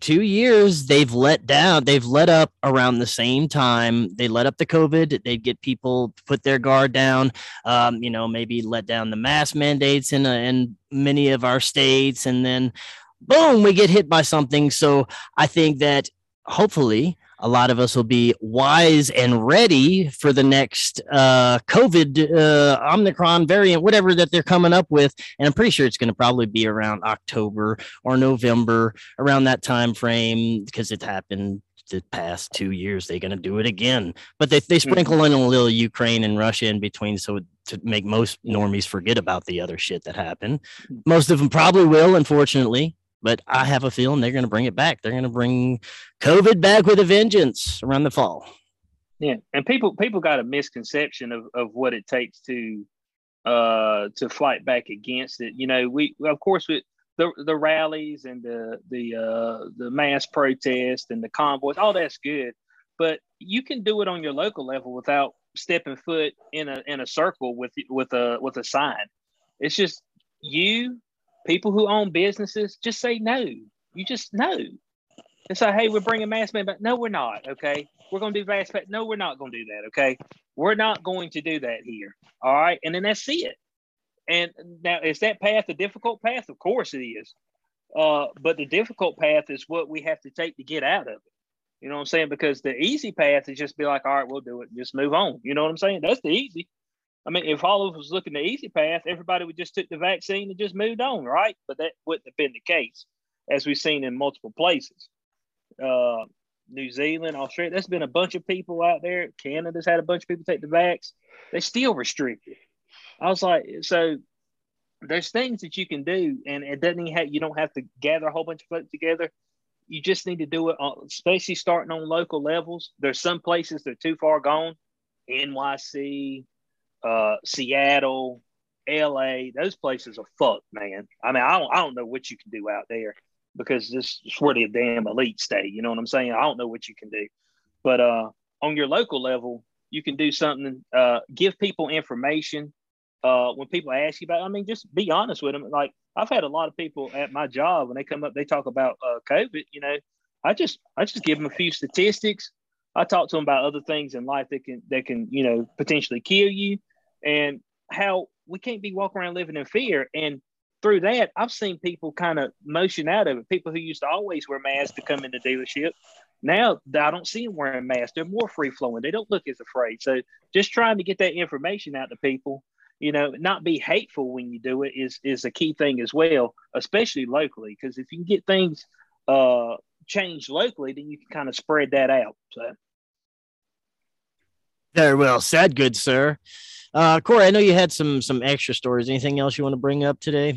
two years they've let down, they've let up around the same time. They let up the COVID. They'd get people to put their guard down, um, you know, maybe let down the mask mandates in, a, in many of our states. And then boom, we get hit by something. So I think that hopefully a lot of us will be wise and ready for the next uh, COVID uh, Omicron variant, whatever that they're coming up with. And I'm pretty sure it's going to probably be around October or November, around that time frame, because it happened the past two years. They're going to do it again. But they, they sprinkle mm-hmm. in a little Ukraine and Russia in between, so to make most normies forget about the other shit that happened. Most of them probably will, unfortunately. But I have a feeling they're going to bring it back. They're going to bring COVID back with a vengeance around the fall. Yeah, and people people got a misconception of, of what it takes to uh, to fight back against it. You know, we of course with the the rallies and the the uh, the mass protest and the convoys, all that's good. But you can do it on your local level without stepping foot in a in a circle with with a with a sign. It's just you. People who own businesses, just say no. You just no. It's like, hey, we're bringing mask man back. No, we're not. Okay, we're going to do mask man. No, we're not going to do that. Okay, we're not going to do that here. All right, and then that's it. And now, is that path a difficult path? Of course it is. Uh, but the difficult path is what we have to take to get out of it. You know what I'm saying? Because the easy path is just be like, all right, we'll do it. And just move on. You know what I'm saying? That's the easy. I mean, if all of us was looking the easy path, everybody would just took the vaccine and just moved on, right? But that wouldn't have been the case, as we've seen in multiple places. Uh, New Zealand, Australia, there's been a bunch of people out there. Canada's had a bunch of people take the vax. They still restricted. I was like, so there's things that you can do, and it doesn't even have, you don't have to gather a whole bunch of folks together. You just need to do it, on, especially starting on local levels. There's some places that are too far gone. N Y C, Uh, Seattle, L A, those places are fucked, man. I mean, I don't, I don't know what you can do out there because this is where the damn elite stay. You know what I'm saying? I don't know what you can do, but uh, on your local level, you can do something. Uh, give people information. Uh, when people ask you about, I mean, just be honest with them. Like I've had a lot of people at my job when they come up, they talk about uh, COVID. You know, I just, I just give them a few statistics. I talk to them about other things in life that can, that can, you know, potentially kill you. And how we can't be walking around living in fear. And through that, I've seen people kind of motion out of it. People who used to always wear masks to come in the dealership. Now I don't see them wearing masks. They're more free flowing. They don't look as afraid. So just trying to get that information out to people, you know, not be hateful when you do it is, is a key thing as well, especially locally. Because if you can get things uh, changed locally, then you can kind of spread that out. So. Very well said, good sir. Uh, Corey, I know you had some some extra stories. Anything else you want to bring up today?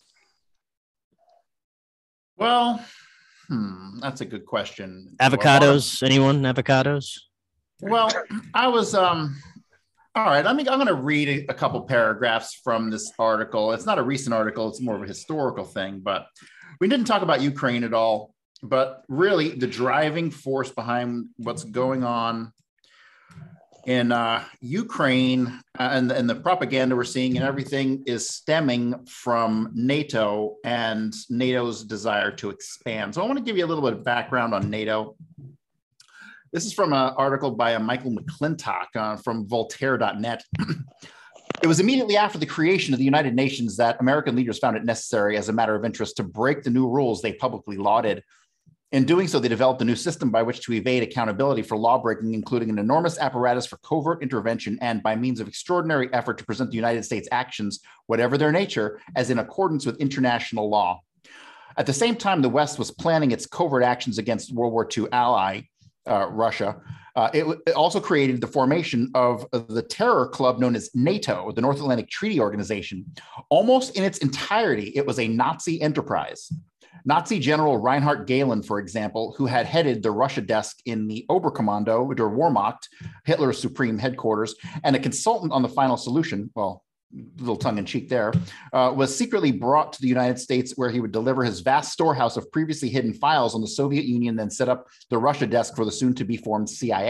Well, hmm, that's a good question. Avocados? Well, anyone? Avocados? Well, I was um. All right, I mean, I'm going to read a, a couple paragraphs from this article. It's not a recent article; it's more of a historical thing. But we didn't talk about Ukraine at all. But really, the driving force behind what's going on in uh, Ukraine uh, and, and the propaganda we're seeing and everything is stemming from NATO and NATO's desire to expand. So I want to give you a little bit of background on NATO. This is from an article by a Michael McClintock uh, from Voltaire dot net. It was immediately after the creation of the United Nations that American leaders found it necessary as a matter of interest to break the new rules they publicly lauded. In doing so, they developed a new system by which to evade accountability for lawbreaking, including an enormous apparatus for covert intervention and by means of extraordinary effort to present the United States' actions, whatever their nature, as in accordance with international law. At the same time, the West was planning its covert actions against World War Two ally, uh, Russia. Uh, it, it also created the formation of the terror club known as NATO, the North Atlantic Treaty Organization. Almost in its entirety, it was a Nazi enterprise. Nazi General Reinhard Gehlen, for example, who had headed the Russia desk in the Oberkommando der Wehrmacht, Hitler's supreme headquarters, and a consultant on the final solution, well, a little tongue-in-cheek there, uh, was secretly brought to the United States where he would deliver his vast storehouse of previously hidden files on the Soviet Union, then set up the Russia desk for the soon-to-be-formed C I A.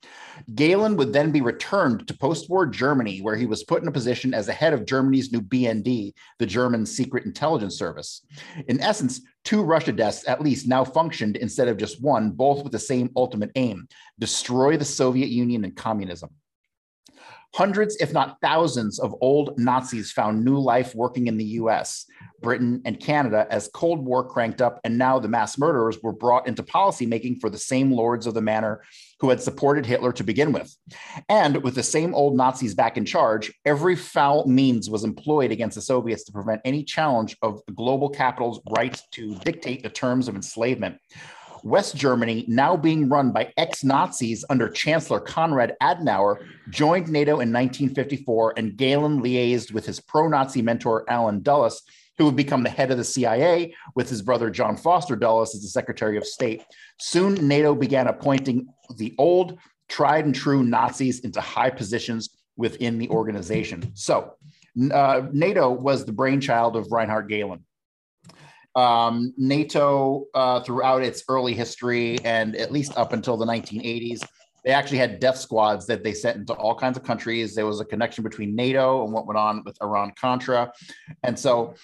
Galen would then be returned to post-war Germany, where he was put in a position as the head of Germany's new B N D, the German Secret Intelligence Service. In essence, two Russia desks at least now functioned instead of just one, both with the same ultimate aim: destroy the Soviet Union and communism. Hundreds, if not thousands, of old Nazis found new life working in the U S, Britain, and Canada as Cold War cranked up, and now the mass murderers were brought into policymaking for the same lords of the manor who had supported Hitler to begin with. And with the same old Nazis back in charge, every foul means was employed against the Soviets to prevent any challenge of the global capital's right to dictate the terms of enslavement. West Germany, now being run by ex-Nazis under Chancellor Konrad Adenauer, joined NATO in nineteen fifty-four, and Galen liaised with his pro-Nazi mentor Allen Dulles, who would become the head of the C I A, with his brother John Foster Dulles as the Secretary of State. Soon, NATO began appointing the old, tried and true Nazis into high positions within the organization. So, uh, NATO was the brainchild of Reinhard Galen. Um, NATO, uh, throughout its early history, and at least up until the nineteen eighties, they actually had death squads that they sent into all kinds of countries. There was a connection between NATO and what went on with Iran-Contra. And so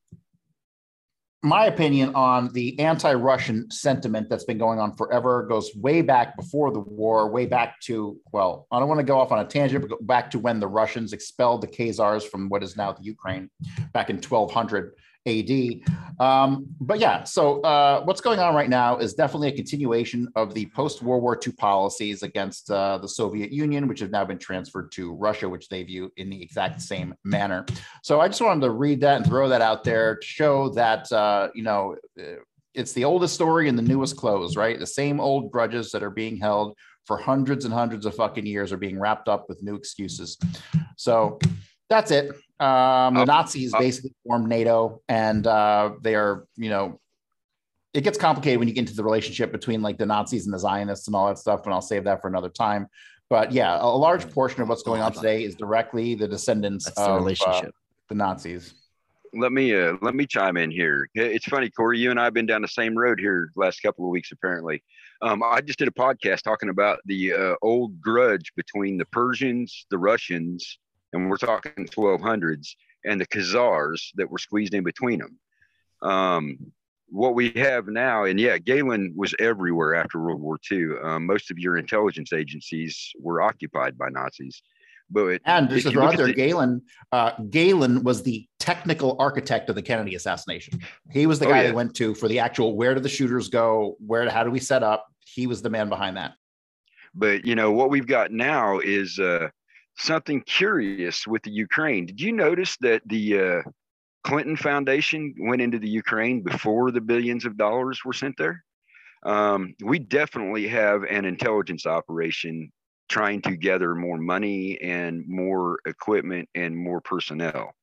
my opinion on the anti-Russian sentiment that's been going on forever goes way back before the war, way back to, well, I don't want to go off on a tangent, but go back to when the Russians expelled the Khazars from what is now the Ukraine back in twelve hundred A D. Um, but yeah, so uh, what's going on right now is definitely a continuation of the post-World War Two policies against uh, the Soviet Union, which have now been transferred to Russia, which they view in the exact same manner. So I just wanted to read that and throw that out there to show that, uh, you know, it's the oldest story in the newest clothes, right? The same old grudges that are being held for hundreds and hundreds of fucking years are being wrapped up with new excuses. So that's it. Um, the Nazis basically formed NATO, and uh, they are, you know, it gets complicated when you get into the relationship between like the Nazis and the Zionists and all that stuff, and I'll save that for another time. But yeah, a large portion of what's going on today is directly the descendants That's of the, relationship. Uh, the Nazis. Let me uh, let me chime in here. It's funny, Corey, you and I have been down the same road here the last couple of weeks, apparently. Um, I just did a podcast talking about the uh, old grudge between the Persians, the Russians, and we're talking twelve hundreds, and the Khazars that were squeezed in between them. Um, what we have now, and yeah, Galen was everywhere after World War Two. Um, most of your intelligence agencies were occupied by Nazis. But and just to throw out there, the, Galen, uh, Galen was the technical architect of the Kennedy assassination. He was the guy oh, yeah. they went to for the actual, where do the shooters go? Where, how do we set up? He was the man behind that. But, you know, what we've got now is uh, something curious with the Ukraine. Did you notice that the uh, Clinton Foundation went into the Ukraine before the billions of dollars were sent there? Um, we definitely have an intelligence operation trying to gather more money and more equipment and more personnel.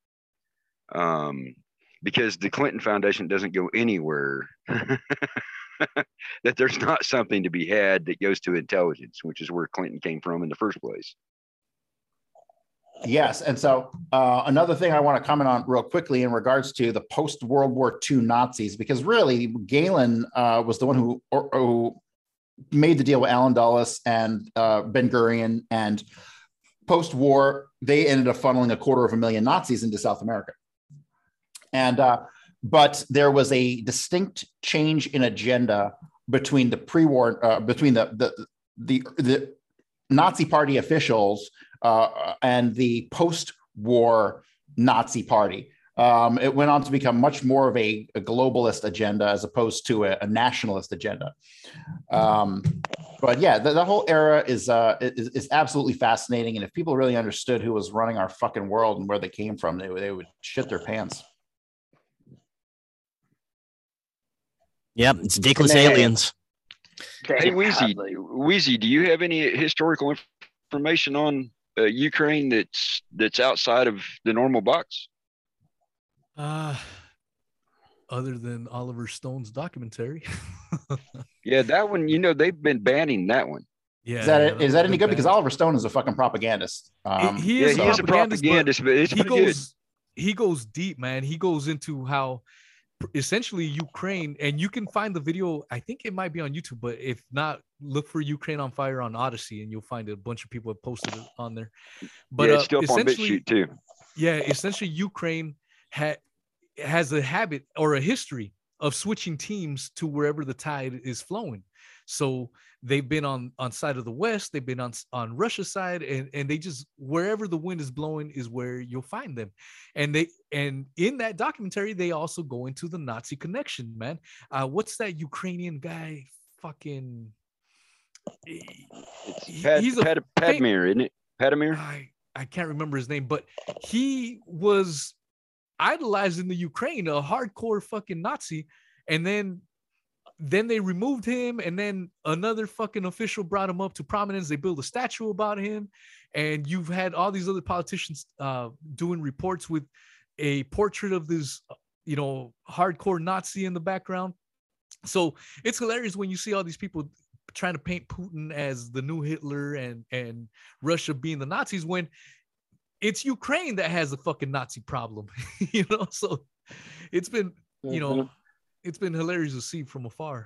Um, because the Clinton Foundation doesn't go anywhere that there's not something to be had that goes to intelligence, which is where Clinton came from in the first place. Yes. And so uh, another thing I want to comment on real quickly in regards to the post-World War Two Nazis, because really Galen uh, was the one who, or, who made the deal with Allen Dulles and uh, Ben Gurion, and post-war, they ended up funneling a quarter of a million Nazis into South America. And uh, but there was a distinct change in agenda between the pre-war, uh, between the, the the the Nazi Party officials uh, and the post-war Nazi Party. Um, it went on to become much more of a, a globalist agenda as opposed to a, a nationalist agenda. Um, but yeah, the, the whole era is, uh, is is absolutely fascinating. And if people really understood who was running our fucking world and where they came from, they, they would shit their pants. Yep, it's dickless aliens. Hey, Wheezy, Wheezy, do you have any historical information on uh, Ukraine that's that's outside of the normal box? Uh, other than Oliver Stone's documentary. Yeah, that one, you know, they've been banning that one. Yeah, is that, yeah, is that any good? Banned. Because Oliver Stone is a fucking propagandist. Um, he is, yeah, a, he is propagandist, a propagandist, but, but it's he pretty goes, good. He goes deep, man. He goes into how essentially Ukraine, and you can find the video. I think it might be on YouTube, but if not, look for Ukraine on Fire on Odyssey, and you'll find a bunch of people have posted it on there. But yeah, it's uh, still on BitChute too. Yeah, essentially Ukraine ha- has a habit or a history of switching teams to wherever the tide is flowing. So they've been on on side of the West, they've been on on Russia's side, and and they just, wherever the wind is blowing is where you'll find them. And they and in that documentary they also go into the Nazi connection, man. Uh, what's that Ukrainian guy? Fucking, it's Pad, he's a Pad, Padmir, isn't it? Padmir. I I can't remember his name, but he was idolized in the Ukraine, a hardcore fucking Nazi, and then. Then they removed him, and then another fucking official brought him up to prominence. They built a statue about him, and you've had all these other politicians uh, doing reports with a portrait of this, you know, hardcore Nazi in the background. So it's hilarious when you see all these people trying to paint Putin as the new Hitler and and Russia being the Nazis, when it's Ukraine that has a fucking Nazi problem, you know. So it's been, you know. Mm-hmm. It's been hilarious to see from afar.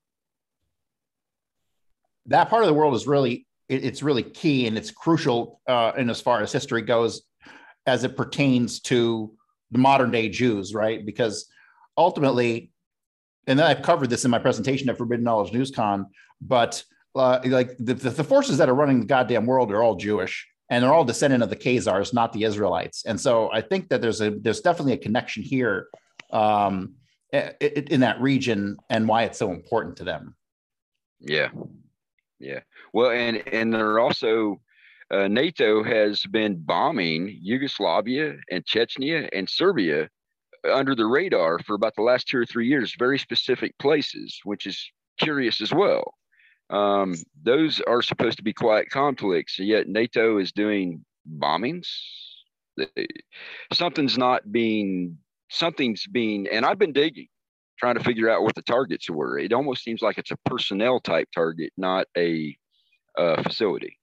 That part of the world is really, it, it's really key, and it's crucial uh, in as far as history goes, as it pertains to the modern day Jews, right? Because ultimately, and I've covered this in my presentation at Forbidden Knowledge NewsCon, but uh, like the, the, the forces that are running the goddamn world are all Jewish, and they're all descendant of the Khazars, not the Israelites. And so I think that there's a there's definitely a connection here. Um, in that region, and why it's so important to them. Yeah. Yeah. Well, and, and they're also, uh, NATO has been bombing Yugoslavia and Chechnya and Serbia under the radar for about the last two or three years, very specific places, which is curious as well. Um, those are supposed to be quiet conflicts, yet NATO is doing bombings. Something's not being Something's being, and I've been digging, trying to figure out what the targets were. It almost seems like it's a personnel type target, not a uh, facility.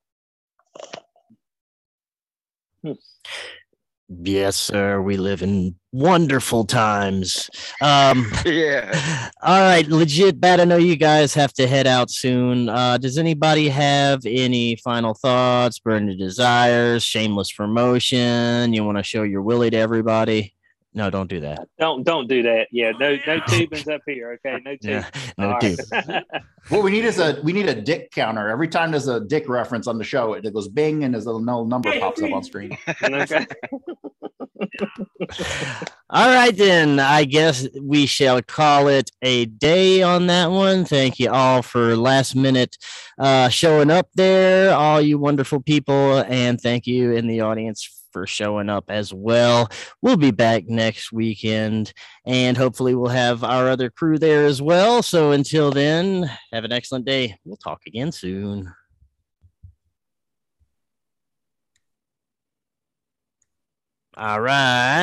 Yes, sir. We live in wonderful times. Um, yeah. All right. Legit bad. I know you guys have to head out soon. Uh, does anybody have any final thoughts, burning desires, shameless promotion? You want to show your willy to everybody? No, don't do that. Don't don't do that. Yeah, no no tubings up here. Okay, no tubing. Yeah, no tubing. Right. What we need is a we need a dick counter. Every time there's a dick reference on the show, it goes bing, and there's a little number pops up on screen. Okay. All right, then. I guess we shall call it a day on that one. Thank you all for last minute uh, showing up there, all you wonderful people, and thank you in the audience for showing up as well. We'll be back next weekend, and hopefully we'll have our other crew there as well. So until then, have an excellent day. We'll talk again soon. All right.